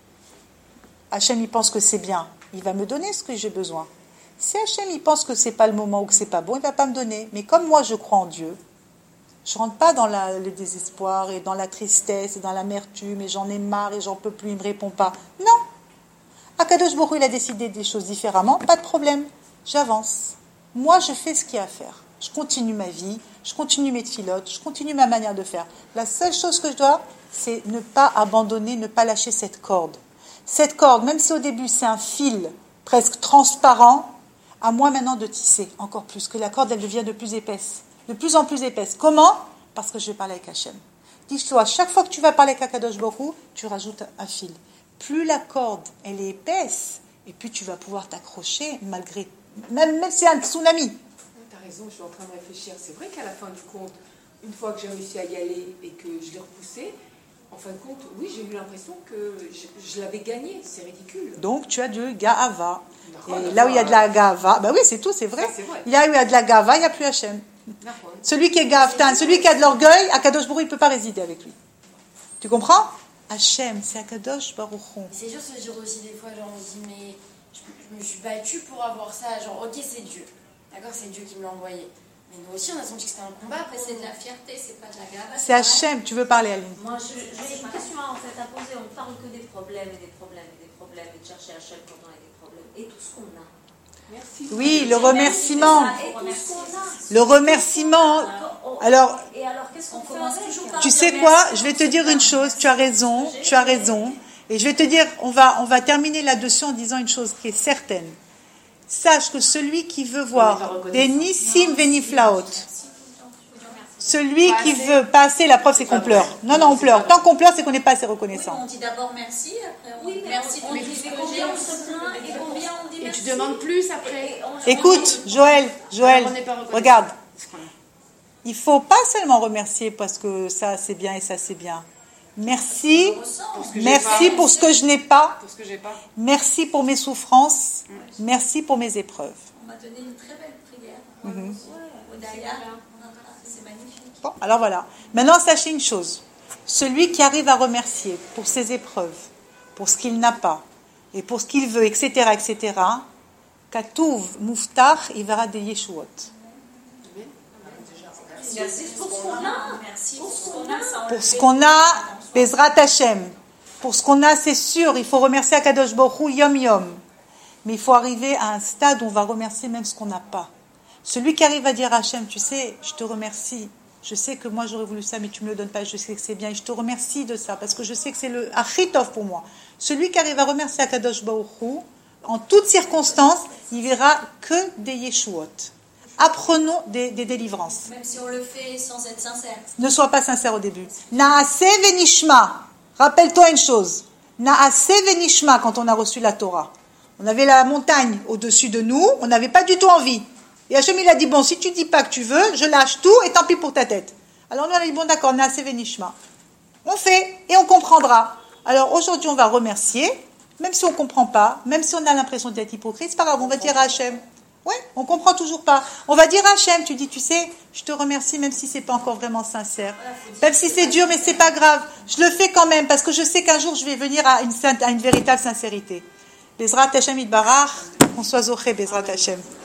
Hachem il pense que c'est bien, il va me donner ce que j'ai besoin. Si Hachem il pense que c'est pas le moment ou que c'est pas bon, il va pas me donner. Mais comme moi je crois en Dieu, je rentre pas dans le désespoir et dans la tristesse et dans l'amertume et j'en ai marre et j'en peux plus, il me répond pas. Non. Akadosh Baruch Hu, il a décidé des choses différemment, pas de problème. J'avance. Moi je fais ce qu'il y a à faire. Je continue ma vie, je continue mes tfilotes, je continue ma manière de faire. La seule chose que je dois, c'est ne pas abandonner, ne pas lâcher cette corde. Cette corde, même si au début c'est un fil presque transparent, à moi maintenant de tisser encore plus, que la corde elle devient de plus épaisse, de plus en plus épaisse. Comment? Parce que je vais parler avec Hachem. Dis-toi, chaque fois que tu vas parler avec Akadosh Baruch Hu, tu rajoutes un fil. Plus la corde elle est épaisse, et plus tu vas pouvoir t'accrocher malgré, même si c'est un tsunami. Raison, je suis en train de réfléchir. C'est vrai qu'à la fin du compte, une fois que j'ai réussi à y aller et que je l'ai repoussé, en fin de compte, oui, j'ai eu l'impression que je l'avais gagné. C'est ridicule. Donc, tu as du ga'ava. Et là où il y a de la ga'ava, bah oui, c'est tout, c'est vrai. Ça, c'est vrai. Là où il y a de la ga'ava, il n'y a plus Hachem. Celui qui est ga'avtan, celui qui a de l'orgueil, Akadosh Baruch Hu, il ne peut pas résider avec lui. Tu comprends? Hachem, c'est Akadosh Baruch Hu. C'est juste ce jour aussi, des fois, genre, on se dit, mais je me suis battue pour avoir ça. Genre, ok, c'est Dieu. D'accord, c'est Dieu qui me l'a envoyé. Mais nous aussi, on a senti que c'était un combat. Après, c'est de la fierté, c'est pas de la gave. C'est Hachem, tu veux parler, Aline? Moi, j'ai une question en fait à poser. On ne parle que des problèmes et des problèmes et des problèmes et de chercher Hachem quand on a des problèmes. Et tout ce qu'on a. Merci. Oui, le remerciement. Et tout ce qu'on a. Le remerciement. Alors, Et alors, qu'est-ce qu'on commence fait toujours avec par tu sais quoi? Je vais te dire une chose. Tu as raison. Et je vais te dire, on va terminer là-dessus en disant une chose qui est certaine. Sache que celui qui veut voir des nissim veniflaot, celui qui veut passer, la preuve c'est qu'on pleure. Non, on pleure. Tant qu'on pleure, c'est qu'on n'est pas assez reconnaissant. On dit d'abord merci, après on Oui, mais merci on pour dit tout ce que combien on j'ai. se plaint et combien on dit Et merci. tu demandes plus après. Écoute, Joël, Alors, on n'est pas reconnaissant. regarde. Il ne faut pas seulement remercier parce que ça c'est bien et ça c'est bien. Merci, merci pour ce que je n'ai pas. Pour ce que j'ai pas. Merci pour mes souffrances. Merci pour mes épreuves. On m'a donné une très belle prière. Odaya, c'est magnifique. Bon, alors voilà. Maintenant, sachez une chose. Celui qui arrive à remercier pour ses épreuves, pour ce qu'il n'a pas, et pour ce qu'il veut, etc., etc., Katouv, Muftar, il verra des Yeshuot. Merci pour ce qu'on a. Merci pour ce qu'on a. Ça, Pour ce qu'on a, Bezrat Hashem. Pour ce qu'on a, c'est sûr, il faut remercier Akadosh Baruch Hu yom yom. Mais il faut arriver à un stade où on va remercier même ce qu'on n'a pas. Celui qui arrive à dire à Hachem, tu sais, je te remercie. Je sais que moi j'aurais voulu ça, mais tu me le donnes pas. Je sais que c'est bien. Et je te remercie de ça parce que je sais que c'est le achitov pour moi. Celui qui arrive à remercier Akadosh Baruch Hu, en toutes circonstances, il verra que des yeshuot. Apprenons des délivrances. même si on le fait sans être sincère. Ne sois pas sincère au début. Naase venishma. Rappelle-toi une chose. Naase venishma quand on a reçu la Torah. On avait la montagne au-dessus de nous, on n'avait pas du tout envie. Et Hachem il a dit, bon, si tu dis pas que tu veux, je lâche tout et tant pis pour ta tête. Alors nous on a dit, bon d'accord, Naase venishma. On fait et on comprendra. Alors aujourd'hui on va remercier, même si on ne comprend pas, même si on a l'impression d'être hypocrite, c'est pas grave, on va dire à Hachem. Ouais, on comprend toujours pas. On va dire à Hachem, tu dis, tu sais, je te remercie même si c'est pas encore vraiment sincère. Même si c'est dur, mais c'est pas grave. Je le fais quand même parce que je sais qu'un jour je vais venir à une véritable sincérité. Bezrat Hashem Yitbarach, qu'on soit zoché, Bezrat Hashem.